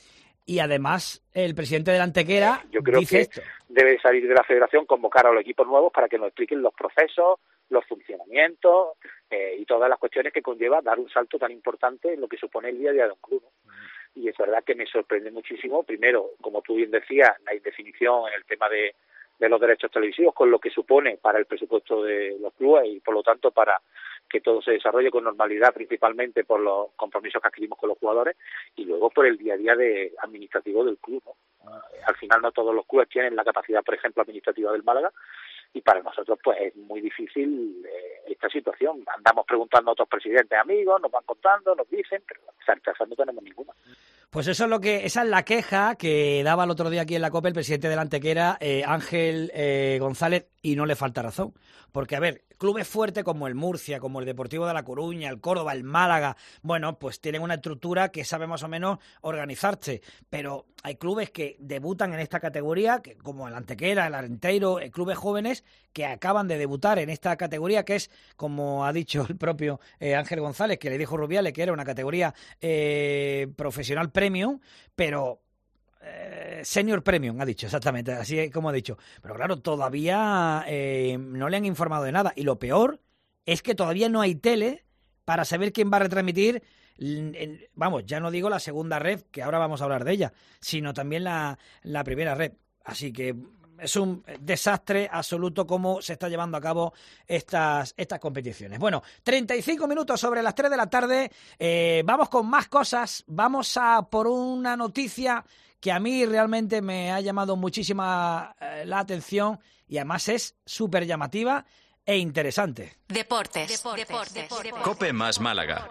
Y además, el presidente de la Antequera Yo creo dice que esto. Debe salir de la federación, convocar a los equipos nuevos para que nos expliquen los procesos, los funcionamientos eh, y todas las cuestiones que conlleva dar un salto tan importante en lo que supone el día a día de un club, ¿no? Y es verdad que me sorprende muchísimo, primero, como tú bien decías, la indefinición en el tema de, de los derechos televisivos, con lo que supone para el presupuesto de los clubes y, por lo tanto, para que todo se desarrolle con normalidad, principalmente por los compromisos que adquirimos con los jugadores y luego por el día a día de administrativo del club, ¿no? Al final no todos los clubes tienen la capacidad, por ejemplo, administrativa del Málaga, y para nosotros pues es muy difícil eh, esta situación. Andamos preguntando a otros presidentes amigos, nos van contando, nos dicen, pero certeza no tenemos ninguna. Pues eso es lo que, esa es la queja que daba el otro día aquí en la COPE el presidente del Antequera, eh, Ángel eh, González, y no le falta razón. Porque, a ver, clubes fuertes como el Murcia, como el Deportivo de La Coruña, el Córdoba, el Málaga, bueno, pues tienen una estructura que sabe más o menos organizarse. Pero hay clubes que debutan en esta categoría, que, como el Antequera, el Arenteiro, eh, clubes jóvenes que acaban de debutar en esta categoría, que es, como ha dicho el propio eh, Ángel González, que le dijo Rubiales que era una categoría eh, profesional premium, pero eh, senior premium, ha dicho, exactamente, así es como ha dicho. Pero claro, todavía eh, no le han informado de nada. Y lo peor es que todavía no hay tele para saber quién va a retransmitir, en, vamos, ya no digo la segunda red, que ahora vamos a hablar de ella, sino también la, la primera red. Así que es un desastre absoluto cómo se está llevando a cabo estas, estas competiciones. Bueno, treinta y cinco minutos sobre las tres de la tarde. Eh, vamos con más cosas. Vamos a por una noticia que a mí realmente me ha llamado muchísima eh, la atención y además es súper llamativa e interesante. Deportes. Deportes. Deportes. COPE más Málaga.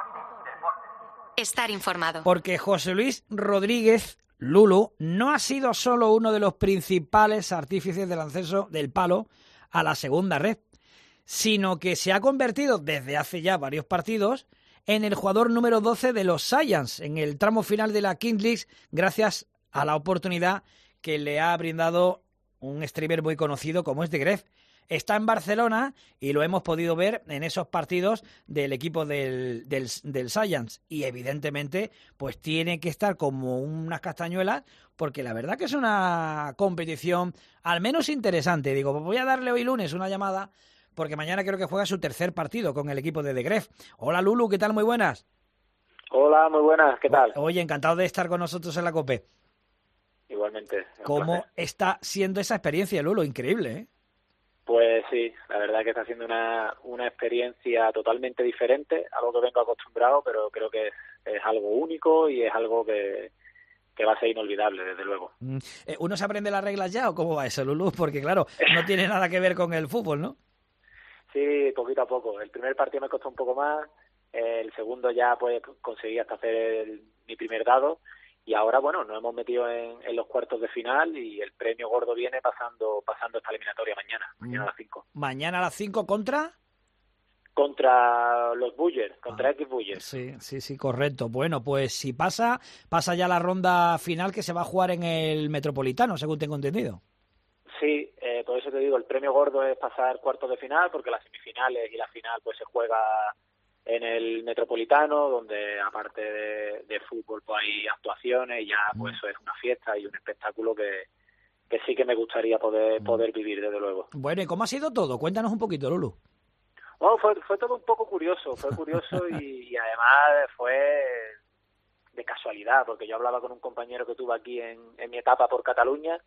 Estar informado. Porque José Luis Rodríguez Lulu no ha sido solo uno de los principales artífices del ascenso del Palo a la segunda red, sino que se ha convertido desde hace ya varios partidos en el jugador número doce de los Giants en el tramo final de la Kings League, gracias a la oportunidad que le ha brindado un streamer muy conocido como es de Gref. Está en Barcelona y lo hemos podido ver en esos partidos del equipo del, del, del Giants. Y evidentemente, pues tiene que estar como unas castañuelas, porque la verdad que es una competición al menos interesante. Digo, pues voy a darle hoy lunes una llamada, porque mañana creo que juega su tercer partido con el equipo de De Gref. Hola Lulu, ¿qué tal? Muy buenas. Hola, muy buenas, ¿qué tal? Oye, encantado de estar con nosotros en la COPE. Igualmente. ¿Cómo está siendo esa experiencia, Lulu? Increíble, ¿eh? Pues sí, la verdad que está siendo una, una experiencia totalmente diferente, algo que vengo acostumbrado, pero creo que es, es algo único y es algo que, que va a ser inolvidable, desde luego. ¿Uno se aprende las reglas ya o cómo va eso, Lulu? Porque claro, no tiene nada que ver con el fútbol, ¿no? Sí, poquito a poco. El primer partido me costó un poco más, el segundo ya pues conseguí hasta hacer el, mi primer dado. Y ahora, bueno, nos hemos metido en, en los cuartos de final y el premio gordo viene pasando pasando esta eliminatoria mañana, mañana a las cinco. ¿Mañana a las cinco contra? Contra los Bullers, contra ah, X Bullers. Sí, sí, sí, correcto. Bueno, pues si pasa, pasa ya la ronda final que se va a jugar en el Metropolitano, según tengo entendido. Sí, eh, por eso te digo, el premio gordo es pasar cuartos de final, porque las semifinales y la final pues se juega en el Metropolitano, donde aparte de, de fútbol pues hay actuaciones y ya pues eso es una fiesta y un espectáculo que, que sí que me gustaría poder poder vivir, desde luego. Bueno, ¿y cómo ha sido todo? Cuéntanos un poquito, Lulu. Bueno, fue, fue todo un poco curioso, fue curioso y, y además fue de casualidad, porque yo hablaba con un compañero que tuve aquí en, en mi etapa por Cataluña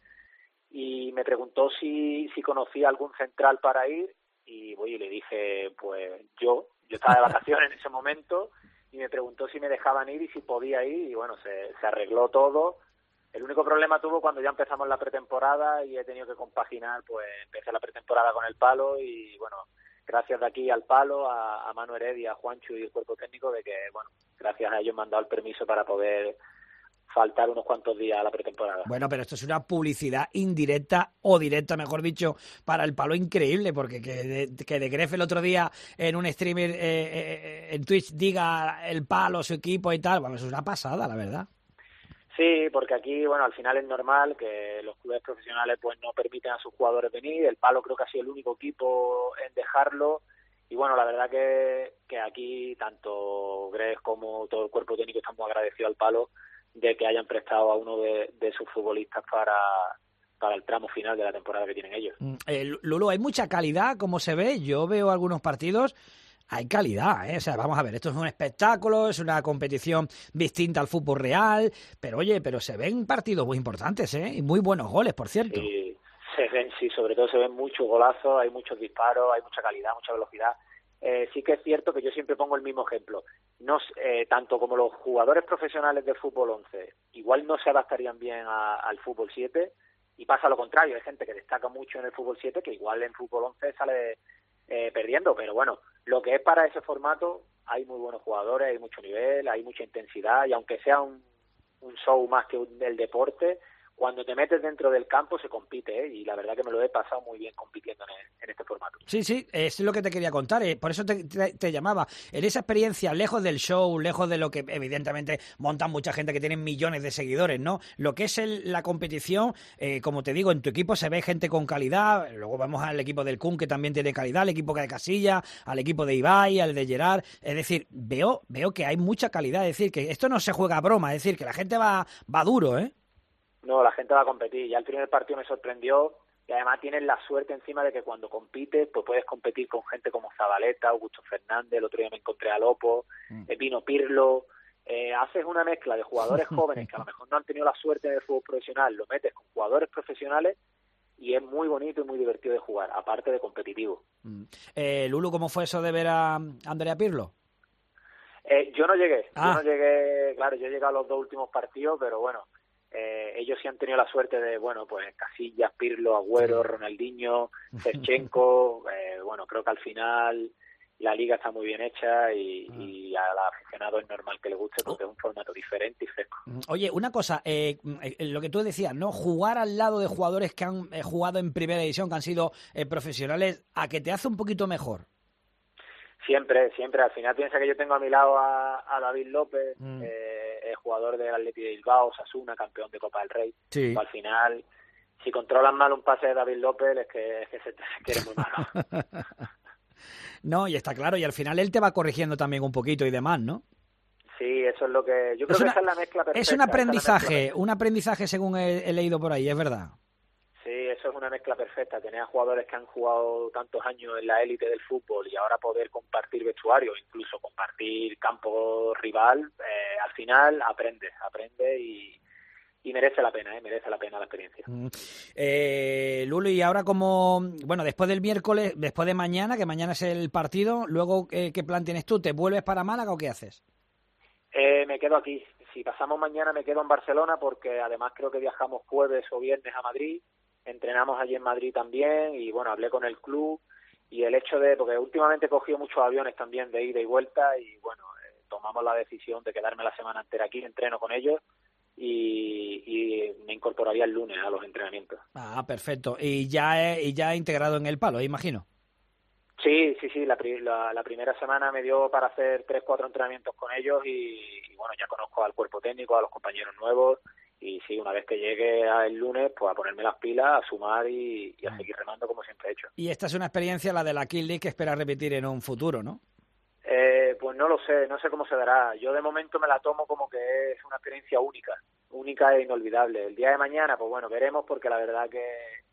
y me preguntó si, si conocía algún central para ir y voy y le dije, pues yo, yo estaba de vacaciones en ese momento y me preguntó si me dejaban ir y si podía ir y bueno, se, se arregló todo. El único problema tuvo cuando ya empezamos la pretemporada y he tenido que compaginar, pues empecé la pretemporada con el Palo y bueno, gracias de aquí al Palo, a, a Manu Heredia, a Juancho y el cuerpo técnico de que, bueno, gracias a ellos me han dado el permiso para poder faltar unos cuantos días a la pretemporada. Bueno, pero esto es una publicidad indirecta o directa, mejor dicho, para el Palo increíble, porque que de, que de Gref el otro día en un streamer eh, eh, en Twitch diga el Palo, su equipo y tal, bueno, eso es una pasada, la verdad. Sí, porque aquí, bueno, al final es normal que los clubes profesionales pues no permiten a sus jugadores venir, el Palo creo que ha sido el único equipo en dejarlo, y bueno, la verdad que, que aquí tanto Gref como todo el cuerpo técnico estamos agradecidos al Palo de que hayan prestado a uno de, de sus futbolistas para, para el tramo final de la temporada que tienen ellos. Eh, Lulu, hay mucha calidad, como se ve, yo veo algunos partidos, hay calidad, ¿eh? O sea, vamos a ver, esto es un espectáculo, es una competición distinta al fútbol real, pero oye, pero se ven partidos muy importantes, ¿eh? Y muy buenos goles, por cierto. Sí, se ven, sí, sobre todo se ven muchos golazos, hay muchos disparos, hay mucha calidad, mucha velocidad. Eh, sí que es cierto que yo siempre pongo el mismo ejemplo. No, eh, tanto como los jugadores profesionales del fútbol once, igual no se adaptarían bien a, al fútbol siete, y pasa lo contrario, hay gente que destaca mucho en el fútbol siete que igual en fútbol once sale eh, perdiendo, pero bueno, lo que es para ese formato hay muy buenos jugadores, hay mucho nivel, hay mucha intensidad y aunque sea un, un show más que un, el deporte. Cuando te metes dentro del campo se compite, ¿eh? Y la verdad que me lo he pasado muy bien compitiendo en, en este formato. Sí, sí, es lo que te quería contar, eh, por eso te, te, te llamaba. En esa experiencia, lejos del show, lejos de lo que evidentemente montan mucha gente que tiene millones de seguidores, ¿no? Lo que es el, la competición, eh, como te digo, en tu equipo se ve gente con calidad, luego vamos al equipo del Kun que también tiene calidad, al equipo de Casilla, al equipo de Ibai, al de Gerard, es decir, veo, veo que hay mucha calidad, es decir, que esto no se juega a broma, es decir, que la gente va, va duro, ¿eh? No, la gente va a competir. Ya el primer partido me sorprendió y además tienes la suerte encima de que cuando compites pues puedes competir con gente como Zabaleta, Augusto Fernández, el otro día me encontré a Lopo, mm. Pino Pirlo. Eh, haces una mezcla de jugadores jóvenes que a lo mejor no han tenido la suerte de fútbol profesional, lo metes con jugadores profesionales y es muy bonito y muy divertido de jugar, aparte de competitivo. Mm. Eh, Lulu, ¿cómo fue eso de ver a Andrea Pirlo? Eh, yo no llegué, ah. yo no llegué, claro, yo llegué a los dos últimos partidos, pero bueno, Eh, ellos sí han tenido la suerte de, bueno, pues Casillas, Pirlo, Agüero, Ronaldinho, Shevchenko, eh, bueno, creo que al final la liga está muy bien hecha y, ah. y al aficionado es normal que le guste porque es un formato diferente y fresco. Oye, una cosa, eh, lo que tú decías, ¿no? Jugar al lado de jugadores que han eh, jugado en primera división, que han sido eh, profesionales, ¿a que te hace un poquito mejor? Siempre, siempre. Al final piensa que yo tengo a mi lado a, a David López, mm. eh, el jugador del Atleti de Bilbao, Osasuna, campeón de Copa del Rey. Sí. Al final, si controlas mal un pase de David López, es que, es que se te quiere muy malo. No, y está claro, y al final él te va corrigiendo también un poquito y demás, ¿no? Sí, eso es lo que... Yo creo es una, que esa es la mezcla perfecta. Es un aprendizaje, es un aprendizaje según he, he leído por ahí, es verdad. Sí, eso es una mezcla perfecta. Tener a jugadores que han jugado tantos años en la élite del fútbol y ahora poder compartir vestuario, incluso compartir campo rival, eh, al final aprende, aprende y, y merece la pena, ¿eh? merece la pena la experiencia. Mm. Eh, Lulu, y ahora como, bueno, después del miércoles, después de mañana, que mañana es el partido, luego, eh, ¿qué plan tienes tú? ¿Te vuelves para Málaga o qué haces? Eh, me quedo aquí. Si pasamos mañana me quedo en Barcelona porque además creo que viajamos jueves o viernes a Madrid. Entrenamos allí en Madrid también y bueno, hablé con el club y el hecho de, porque últimamente he cogido muchos aviones también de ida y vuelta y bueno, eh, tomamos la decisión de quedarme la semana entera aquí, entreno con ellos y, y me incorporaría el lunes a los entrenamientos. Ah, perfecto. Y ya y ya integrado en el Palo, imagino. Sí, sí, sí, la, la, la primera semana me dio para hacer tres, cuatro entrenamientos con ellos y, y bueno, ya conozco al cuerpo técnico, a los compañeros nuevos. Y sí, una vez que llegue el lunes, pues a ponerme las pilas, a sumar y, y a seguir remando como siempre he hecho. Y esta es una experiencia, la de la Kill League, que esperas repetir en un futuro, ¿no? Eh, pues no lo sé, no sé cómo se dará. Yo de momento me la tomo como que es una experiencia única, única e inolvidable. El día de mañana, pues bueno, veremos porque la verdad que,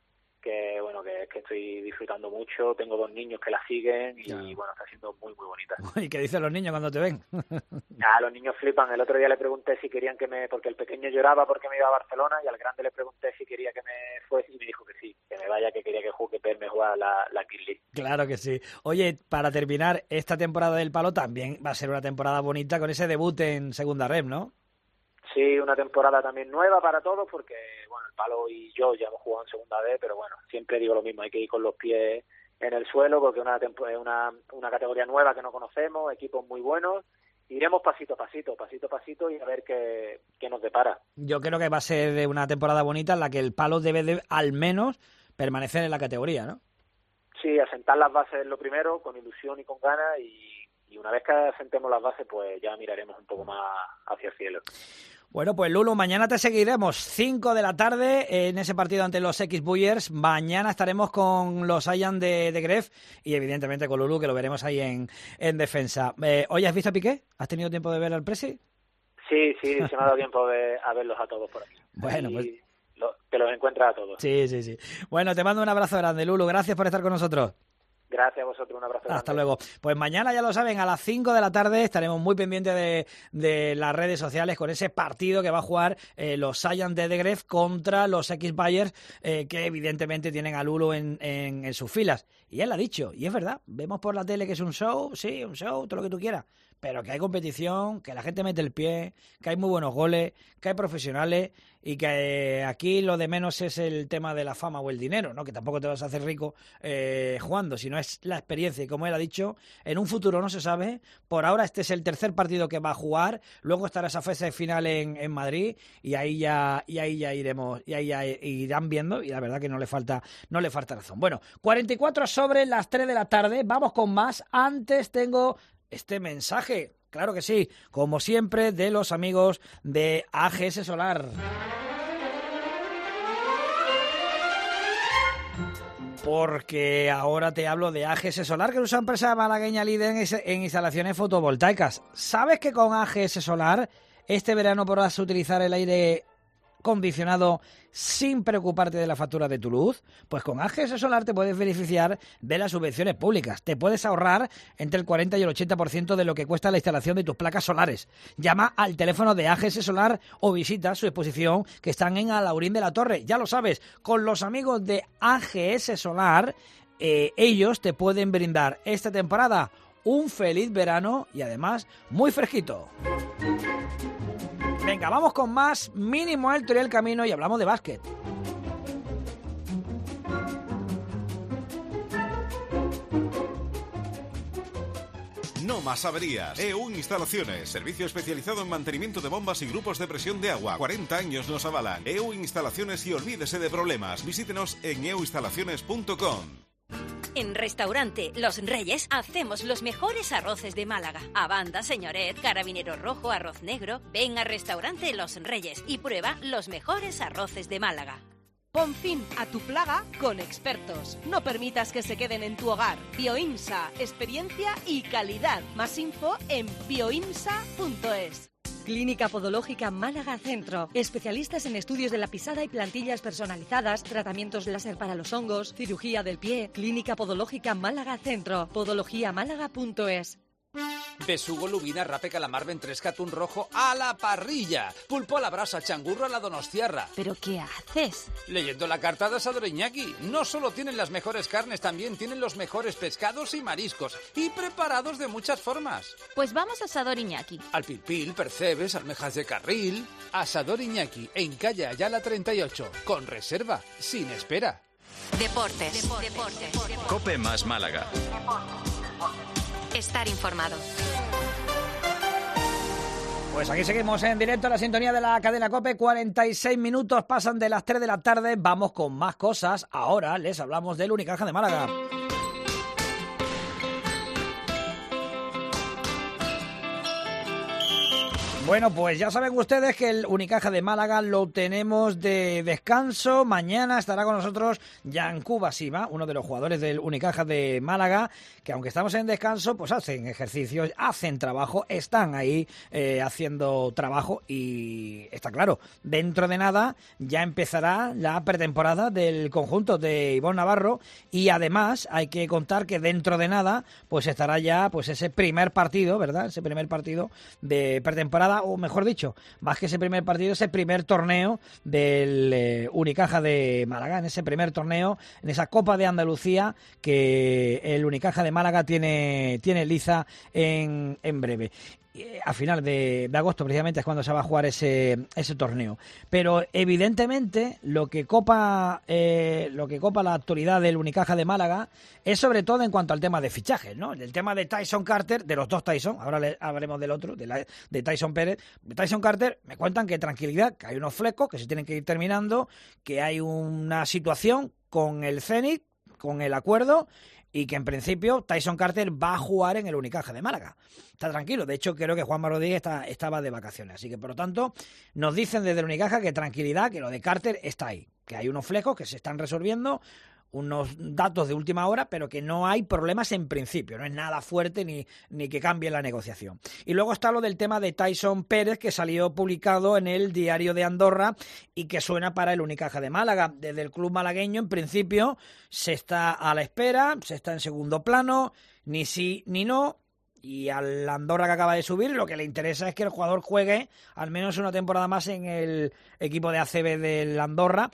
que bueno, que, que estoy disfrutando mucho. Tengo dos niños que la siguen y claro. Bueno, está siendo muy, muy bonita. ¿Y qué dicen los niños cuando te ven? Ah, los niños flipan. El otro día le pregunté si querían que me... Porque el pequeño lloraba porque me iba a Barcelona y al grande le pregunté si quería que me fuese y me dijo que sí, que me vaya, que quería que juegue, que me juega la, la Kill League. Claro que sí. Oye, para terminar, esta temporada del Palo también va a ser una temporada bonita con ese debut en Segunda Ref, ¿no? Sí, una temporada también nueva para todos porque, bueno, el Palo y yo ya hemos jugado en Segunda B, pero bueno, siempre digo lo mismo, hay que ir con los pies en el suelo porque es una, una, una categoría nueva que no conocemos, equipos muy buenos. Iremos pasito a pasito, pasito a pasito y a ver qué, qué nos depara. Yo creo que va a ser una temporada bonita en la que el Palo debe de, al menos, permanecer en la categoría, ¿no? Sí, asentar las bases es lo primero, con ilusión y con ganas, y, y una vez que asentemos las bases, pues ya miraremos un poco más hacia el cielo. Bueno, pues Lulu, mañana te seguiremos, cinco de la tarde, en ese partido ante los X-Bullers. Mañana estaremos con los Ayan de, de Gref y evidentemente con Lulu, que lo veremos ahí en, en defensa. Eh, ¿Hoy has visto a Piqué? ¿Has tenido tiempo de ver al Presi? Sí, sí, se me ha dado tiempo de a verlos a todos por aquí. Bueno, pues... Lo, te los encuentras a todos. Sí, sí, sí. Bueno, te mando un abrazo grande, Lulu. Gracias por estar con nosotros. Gracias a vosotros, un abrazo. Hasta grande. luego. Pues mañana, ya lo saben, a las cinco de la tarde estaremos muy pendientes de, de las redes sociales con ese partido que va a jugar eh, los Saiyan de De Gref contra los X-Bayers, eh, que evidentemente tienen a Lulu en, en, en sus filas. Y él lo ha dicho, y es verdad, vemos por la tele que es un show, sí, un show, todo lo que tú quieras, pero que hay competición, que la gente mete el pie, que hay muy buenos goles, que hay profesionales y que eh, aquí lo de menos es el tema de la fama o el dinero, ¿no? Que tampoco te vas a hacer rico eh, jugando, sino es la experiencia. Y como él ha dicho, en un futuro no se sabe. Por ahora este es el tercer partido que va a jugar, luego estará esa fase final en, en Madrid y ahí ya y ahí ya iremos y ahí ya irán viendo, y la verdad que no le falta no le falta razón. Bueno, cuarenta y cuatro sobre las tres de la tarde, vamos con más. Antes tengo este mensaje. Claro que sí, como siempre, de los amigos de A G S Solar. Porque ahora te hablo de A G S Solar, que es una empresa malagueña líder en instalaciones fotovoltaicas. ¿Sabes que con A G S Solar este verano podrás utilizar el aire acondicionado sin preocuparte de la factura de tu luz? Pues con A G S Solar te puedes beneficiar de las subvenciones públicas. Te puedes ahorrar entre el cuarenta y el ochenta por ciento de lo que cuesta la instalación de tus placas solares. Llama al teléfono de A G S Solar o visita su exposición que están en Alaurín de la Torre. Ya lo sabes, con los amigos de A G S Solar, eh, ellos te pueden brindar esta temporada un feliz verano y además muy fresquito. Venga, vamos con más. Mínimo Alto y el Camino y hablamos de básquet. No más averías. E U Instalaciones, servicio especializado en mantenimiento de bombas y grupos de presión de agua. cuarenta años nos avalan. E U Instalaciones y olvídese de problemas. Visítenos en e u instalaciones punto com. En Restaurante Los Reyes hacemos los mejores arroces de Málaga. Abanda, señoret, carabinero rojo, arroz negro. Ven a Restaurante Los Reyes y prueba los mejores arroces de Málaga. Pon fin a tu plaga con expertos. No permitas que se queden en tu hogar. Bioimsa, experiencia y calidad. Más info en bioimsa punto es. Clínica Podológica Málaga Centro. Especialistas en estudios de la pisada y plantillas personalizadas, tratamientos láser para los hongos, cirugía del pie. Clínica Podológica Málaga Centro. podología málaga punto es. Besugo, lubina, rape, calamar, ventresca, atún rojo a la parrilla. Pulpo a la brasa, changurro a la donostiarra. ¿Pero qué haces? Leyendo la carta de Asador Iñaki. No solo tienen las mejores carnes, también tienen los mejores pescados y mariscos. Y preparados de muchas formas. Pues vamos a Asador Iñaki. Al pilpil, percebes, almejas de carril. Asador Iñaki, en calle Ayala treinta y ocho. Con reserva, sin espera. Deportes. Deportes. Deportes. Cope más Málaga. Estar informado. Pues aquí seguimos en directo a la sintonía de la cadena COPE. cuarenta y seis minutos pasan de las tres de la tarde. Vamos con más cosas. Ahora les hablamos del Unicaja de Málaga. Bueno, pues ya saben ustedes que el Unicaja de Málaga lo tenemos de descanso. Mañana estará con nosotros Yancuba Sima, uno de los jugadores del Unicaja de Málaga, que aunque estamos en descanso, pues hacen ejercicios, hacen trabajo, están ahí eh, haciendo trabajo y está claro, dentro de nada ya empezará la pretemporada del conjunto de Ivonne Navarro y además hay que contar que dentro de nada pues estará ya pues ese primer partido, ¿verdad? Ese primer partido de pretemporada, o mejor dicho, más que ese primer partido, ese primer torneo del eh, Unicaja de Málaga, en ese primer torneo, en esa Copa de Andalucía que el Unicaja de Málaga tiene, tiene liza en, en breve. A final de, de agosto precisamente es cuando se va a jugar ese ese torneo, pero evidentemente lo que copa eh, lo que copa la actualidad del Unicaja de Málaga es sobre todo en cuanto al tema de fichajes, ¿no? El tema de Tyson Carter, de los dos Tyson, ahora le hablaremos del otro, de, la, de Tyson Pérez. De Tyson Carter me cuentan que tranquilidad, que hay unos flecos que se tienen que ir terminando, que hay una situación con el Zenit, con el acuerdo, y que en principio Tyson Carter va a jugar en el Unicaja de Málaga. Está tranquilo, de hecho creo que Juanma Rodríguez está, estaba de vacaciones, así que por lo tanto nos dicen desde el Unicaja que tranquilidad, que lo de Carter está ahí, que hay unos flecos que se están resolviendo, unos datos de última hora, pero que no hay problemas en principio, no es nada fuerte ni, ni que cambie la negociación. Y luego está lo del tema de Tyson Pérez, que salió publicado en el Diario de Andorra y que suena para el Unicaja de Málaga. Desde el club malagueño, en principio, se está a la espera, se está en segundo plano, ni sí ni no. Y al Andorra, que acaba de subir, lo que le interesa es que el jugador juegue al menos una temporada más en el equipo de A C B del Andorra.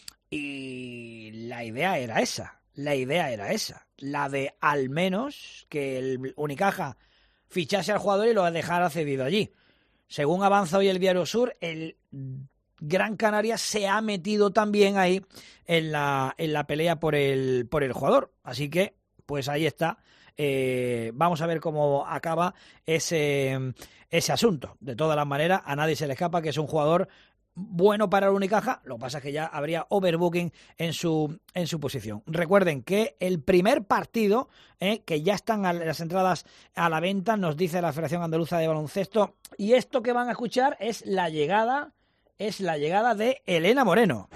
Y la idea era esa, la idea era esa, la de al menos que el Unicaja fichase al jugador y lo dejara cedido allí. Según avanza hoy el Diario Sur, el Gran Canaria se ha metido también ahí en la, en la pelea por el, por el jugador. Así que, pues ahí está. Eh, vamos a ver cómo acaba ese, ese asunto. De todas las maneras, a nadie se le escapa que es un jugador bueno para el Unicaja. Lo que pasa es que ya habría overbooking en su en su posición. Recuerden que el primer partido, eh, que ya están las entradas a la venta, nos dice la Federación Andaluza de Baloncesto, y esto que van a escuchar es la llegada, es la llegada de Elena Moreno.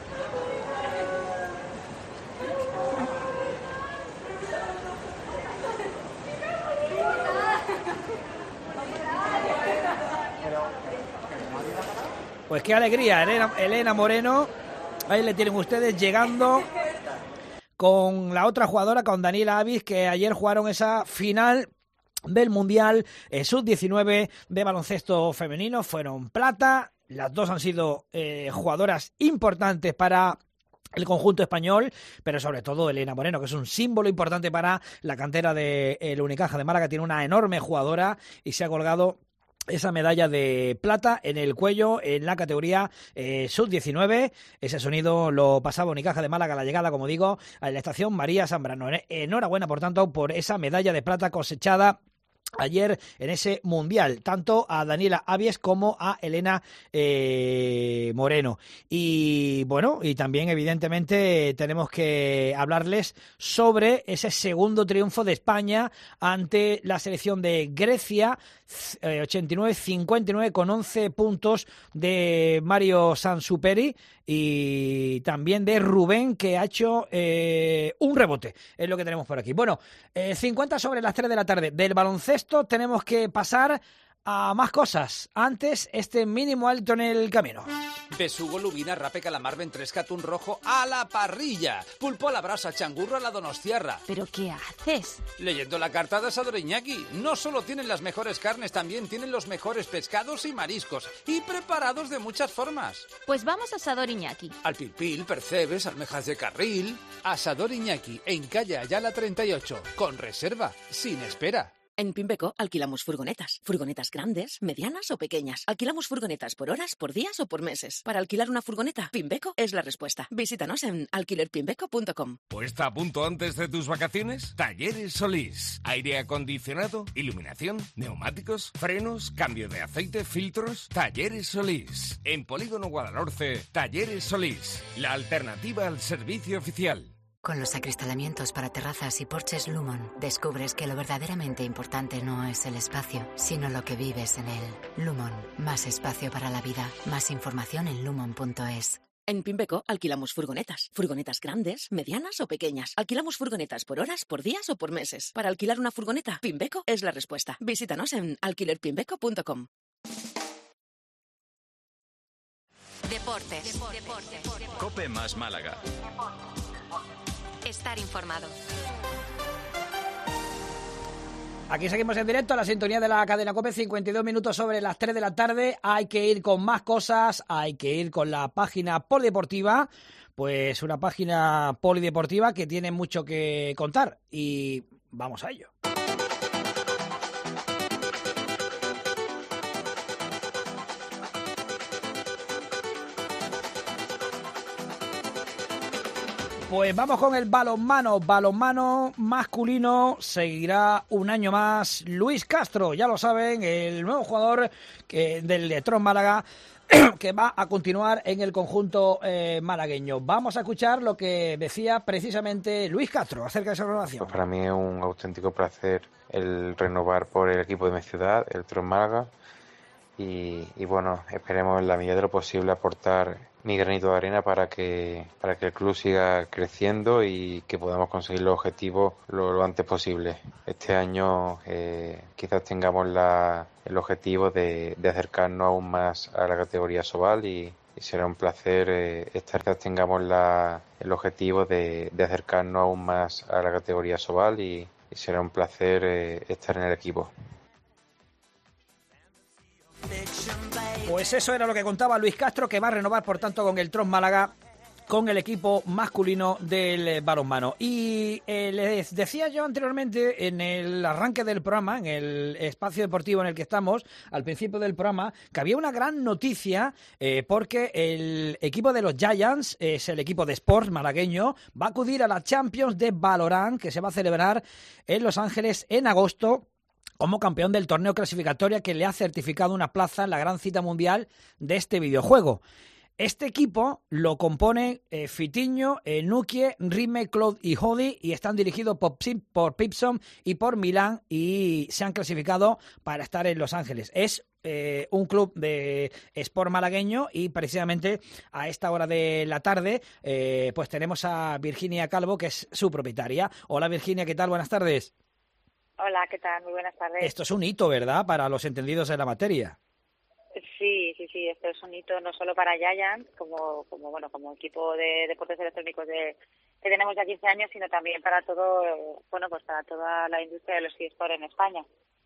Pues qué alegría, Elena, Elena Moreno, ahí le tienen ustedes llegando con la otra jugadora, con Daniela Avis, que ayer jugaron esa final del Mundial eh, sub diecinueve de baloncesto femenino, fueron plata, las dos han sido eh, jugadoras importantes para el conjunto español, pero sobre todo Elena Moreno, que es un símbolo importante para la cantera de el Unicaja de Málaga, tiene una enorme jugadora y se ha colgado esa medalla de plata en el cuello en la categoría eh, sub diecinueve. Ese sonido lo pasaba Unicaja de Málaga a la llegada, como digo, a la estación María Zambrano. Enhorabuena, por tanto, por esa medalla de plata cosechada ayer en ese Mundial, tanto a Daniela Avies como a Elena eh, Moreno. Y bueno, y también evidentemente tenemos que hablarles sobre ese segundo triunfo de España ante la selección de Grecia, eh, ochenta y nueve cincuenta y nueve, con once puntos de Mario Sansuperi y también de Rubén, que ha hecho eh, un rebote, es lo que tenemos por aquí. Bueno, eh, cincuenta sobre las tres de la tarde. Del baloncesto tenemos que pasar a más cosas. Antes, este mínimo alto en el camino. Besugo, lubina, rape, calamar, ventresca, atún rojo a la parrilla. Pulpo a la brasa, changurro a la donostiarra. ¿Pero qué haces? Leyendo la carta de Asador Iñaki. No solo tienen las mejores carnes, también tienen los mejores pescados y mariscos. Y preparados de muchas formas. Pues vamos a Asador Iñaki. Al pilpil, percebes, almejas de carril. Asador Iñaki, en calle Ayala treinta y ocho. Con reserva, sin espera. En Pimbeco alquilamos furgonetas. Furgonetas grandes, medianas o pequeñas. Alquilamos furgonetas por horas, por días o por meses. Para alquilar una furgoneta, Pimbeco es la respuesta. Visítanos en alquiler pimbeco punto com. ¿Puesta a punto antes de tus vacaciones? Talleres Solís. Aire acondicionado, iluminación, neumáticos, frenos, cambio de aceite, filtros. Talleres Solís. En Polígono Guadalhorce, Talleres Solís. La alternativa al servicio oficial. Con los acristalamientos para terrazas y porches Lumon, descubres que lo verdaderamente importante no es el espacio, sino lo que vives en él. Lumon, más espacio para la vida. Más información en lumon punto es. En Pimbeco alquilamos furgonetas. Furgonetas grandes, medianas o pequeñas. Alquilamos furgonetas por horas, por días o por meses. Para alquilar una furgoneta, Pimbeco es la respuesta. Visítanos en alquiler pimbeco punto com. Deportes. Deportes. Cope más Málaga. Estar informado. Aquí seguimos en directo a la sintonía de la cadena COPE, cincuenta y dos minutos sobre las tres de la tarde. Hay que ir con más cosas, hay que ir con la página polideportiva, pues una página polideportiva que tiene mucho que contar y vamos a ello. Pues vamos con el balonmano, balonmano masculino, seguirá un año más Luis Castro, ya lo saben, el nuevo jugador que, del Letron Málaga, que va a continuar en el conjunto eh, malagueño. Vamos a escuchar lo que decía precisamente Luis Castro acerca de esa renovación. Pues para mí es un auténtico placer el renovar por el equipo de mi ciudad, el Letron Málaga, y, y bueno, esperemos en la medida de lo posible aportar mi granito de arena para que para que el club siga creciendo y que podamos conseguir los objetivos lo, lo antes posible. Este año eh, quizás tengamos la, el objetivo de, de acercarnos aún más a la categoría Sobal y, y será un placer eh, estar, quizás tengamos la, el objetivo de, de acercarnos aún más a la categoría Sobal y, y será un placer eh, estar en el equipo. Pues eso era lo que contaba Luis Castro, que va a renovar por tanto con el Tron Málaga con el equipo masculino del eh, balonmano. Y eh, les decía yo anteriormente en el arranque del programa, en el espacio deportivo en el que estamos, al principio del programa, que había una gran noticia eh, porque el equipo de los Giants, eh, es el equipo de Sports malagueño, va a acudir a la Champions de Valorant, que se va a celebrar en Los Ángeles en agosto, como campeón del torneo clasificatorio que le ha certificado una plaza en la gran cita mundial de este videojuego. Este equipo lo componen eh, Fitiño, eh, Nukie, Rime, Claude y Hody, y están dirigidos por, por Pipson y por Milán, y se han clasificado para estar en Los Ángeles. Es eh, un club de sport malagueño, y precisamente a esta hora de la tarde eh, pues tenemos a Virginia Calvo, que es su propietaria. Hola Virginia, ¿qué tal? Buenas tardes. Hola, ¿qué tal? Muy buenas tardes. Esto es un hito, ¿verdad?, para los entendidos en la materia. Sí, sí, sí, esto es un hito no solo para Giants, como, como bueno, como equipo de deportes electrónicos de, que tenemos ya quince años, sino también para todo, bueno, pues para toda la industria de los eSports en España.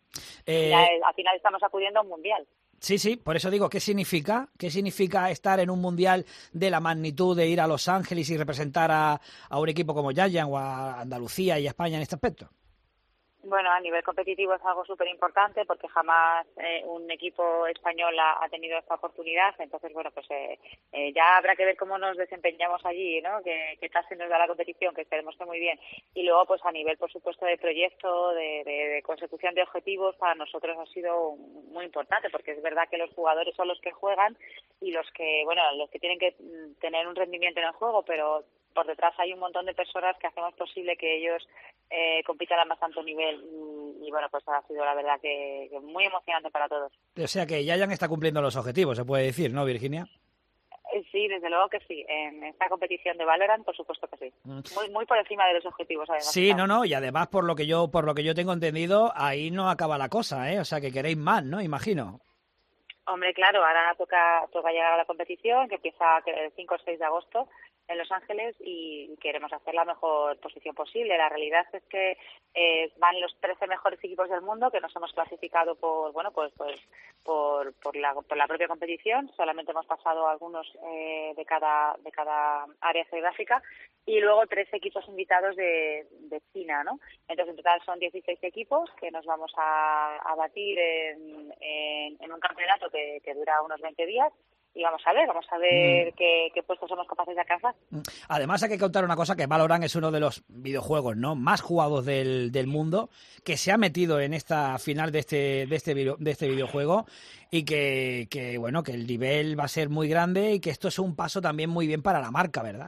Eh, ya, al final estamos acudiendo a un mundial. Sí, sí, por eso digo, ¿qué significa? ¿Qué significa estar en un mundial de la magnitud de ir a Los Ángeles y representar a, a un equipo como Giants o a Andalucía y a España en este aspecto? Bueno, a nivel competitivo es algo súper importante porque jamás eh, un equipo español ha, ha tenido esta oportunidad. Entonces, bueno, pues eh, eh, ya habrá que ver cómo nos desempeñamos allí, ¿no? Que, que tal se nos da la competición, que esperemos que muy bien. Y luego, pues a nivel, por supuesto, de proyecto, de, de, de consecución de objetivos, para nosotros ha sido muy importante, porque es verdad que los jugadores son los que juegan y los que, bueno, los que tienen que tener un rendimiento en el juego, pero por detrás hay un montón de personas que hacemos posible que ellos eh, compitan a más alto nivel, y, y bueno, pues ha sido la verdad que, que muy emocionante para todos. O sea que Giants está cumpliendo los objetivos, se puede decir, ¿no, Virginia? Sí, desde luego que sí. En esta competición de Valorant, por supuesto que sí. Muy muy por encima de los objetivos, además. Sí, no, no, y además por lo que yo por lo que yo tengo entendido, ahí no acaba la cosa, ¿eh? O sea que queréis más, ¿no? Imagino. Hombre, claro, ahora toca toca llegar a la competición, que empieza el cinco o seis de agosto en Los Ángeles, y queremos hacer la mejor posición posible. La realidad es que eh, van los trece mejores equipos del mundo, que nos hemos clasificado por bueno pues pues por por la por la propia competición. Solamente hemos pasado algunos eh, de cada de cada área geográfica, y luego tres equipos invitados de, de China, ¿no? Entonces en total son dieciséis equipos que nos vamos a, a batir en, en, en un campeonato que, que dura unos veinte días. Y vamos a ver, vamos a ver mm. qué, qué puestos somos capaces de alcanzar. Además hay que contar una cosa, que Valorant es uno de los videojuegos, ¿no?, más jugados del, del mundo, que se ha metido en esta final de este de este video, de este videojuego, y que, que bueno, que el nivel va a ser muy grande, y que esto es un paso también muy bien para la marca, ¿verdad?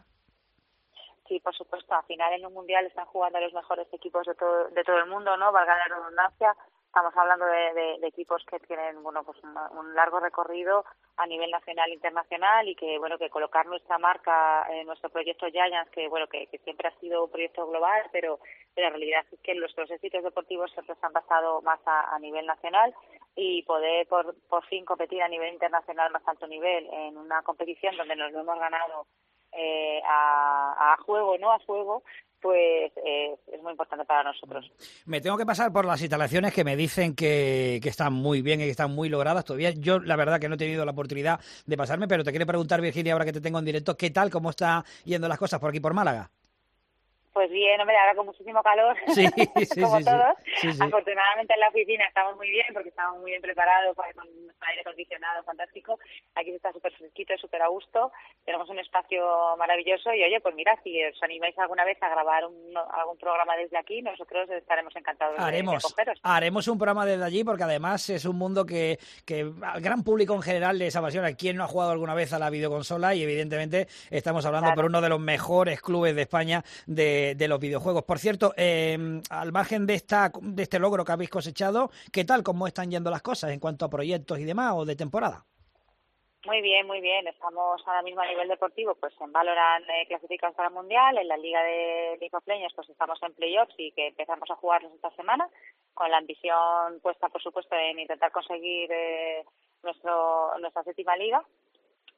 Sí, por supuesto. Al final en un mundial están jugando los mejores equipos de todo de todo el mundo, ¿no? Valga la redundancia. Estamos hablando de, de, de equipos que tienen, bueno, pues un, un largo recorrido a nivel nacional e internacional, y que, bueno, que colocar nuestra marca en nuestro proyecto Giants, que, bueno, que, que siempre ha sido un proyecto global, pero, pero la realidad es que nuestros éxitos deportivos siempre se han basado más a, a nivel nacional, y poder por, por fin competir a nivel internacional más alto nivel en una competición donde nos lo hemos ganado eh, a, a juego, no a juego, pues eh, es muy importante para nosotros. Me tengo que pasar por las instalaciones, que me dicen que, que están muy bien y que están muy logradas. Todavía yo, la verdad, que no he tenido la oportunidad de pasarme, pero te quiero preguntar, Virginia, ahora que te tengo en directo, ¿qué tal, cómo están yendo las cosas por aquí, por Málaga? Pues bien, hombre, ahora con muchísimo calor, sí, sí, como sí, todos. Sí, sí. Afortunadamente en la oficina estamos muy bien, porque estamos muy bien preparados, para, con un aire acondicionado fantástico. Aquí se está súper fresquito, súper a gusto. Tenemos un espacio maravilloso, y oye, pues mira, si os animáis alguna vez a grabar un, algún programa desde aquí, nosotros estaremos encantados haremos, de, de cogeros. Haremos un programa desde allí, porque además es un mundo que, que al gran público en general les apasiona. ¿Quién no ha jugado alguna vez a la videoconsola? Y evidentemente estamos hablando claro. por uno de los mejores clubes de España de, de los videojuegos. Por cierto, eh, al margen de esta de este logro que habéis cosechado, ¿qué tal? ¿Cómo están yendo las cosas en cuanto a proyectos y demás, o de temporada? Muy bien, muy bien. Estamos ahora mismo a nivel deportivo, pues en Valorant eh, clasificados para el Mundial, en la Liga de League of Legends pues estamos en playoffs, y que empezamos a jugarlos esta semana, con la ambición puesta, por supuesto, en intentar conseguir eh, nuestro nuestra séptima liga.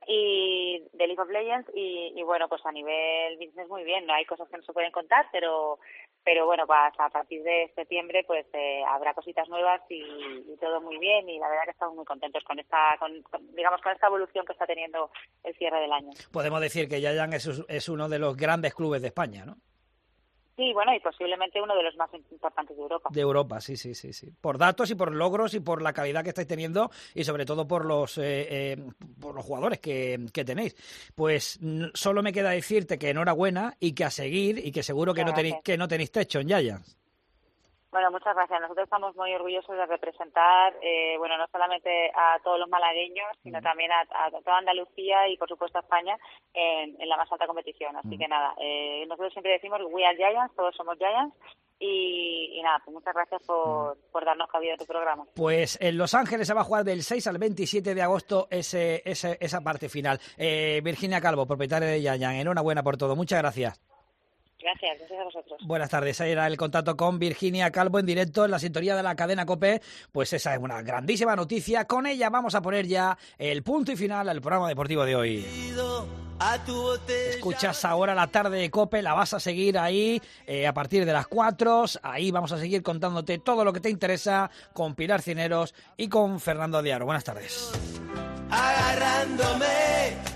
y de League of Legends y, y bueno, pues a nivel business muy bien, no hay cosas que no se pueden contar, pero pero bueno, pues a partir de septiembre pues eh, habrá cositas nuevas y, y todo muy bien, y la verdad que estamos muy contentos con esta con, con, digamos con esta evolución que está teniendo el cierre del año. Podemos decir que Giants es, es uno de los grandes clubes de España, ¿no? Sí, bueno, y posiblemente uno de los más importantes de Europa. De Europa, sí, sí, sí, sí. Por datos y por logros y por la calidad que estáis teniendo y sobre todo por los eh, eh, por los jugadores que, que tenéis. Pues solo me queda decirte que enhorabuena y que a seguir y que seguro que no tenéis que no tenéis techo en Giants. Bueno, muchas gracias. Nosotros estamos muy orgullosos de representar, eh, bueno, no solamente a todos los malagueños, sino también a, a toda Andalucía y, por supuesto, a España en, en la más alta competición. Así mm. que nada, eh, nosotros siempre decimos we are Giants, todos somos Giants. Y, y nada, pues muchas gracias por, mm. por darnos cabida en tu programa. Pues en Los Ángeles se va a jugar del seis al veintisiete de agosto ese, ese, esa parte final. Eh, Virginia Calvo, propietaria de Giants, enhorabuena por todo. Muchas gracias. Gracias, gracias a vosotros. Buenas tardes, ahí era el contacto con Virginia Calvo en directo en la sintonía de la cadena COPE. Pues esa es una grandísima noticia. Con ella vamos a poner ya el punto y final al programa deportivo de hoy. Escuchas ahora la tarde de COPE, la vas a seguir ahí eh, a partir de las cuatro. Ahí vamos a seguir contándote todo lo que te interesa con Pilar Cineros y con Fernando Diaro. Buenas tardes. Agarrándome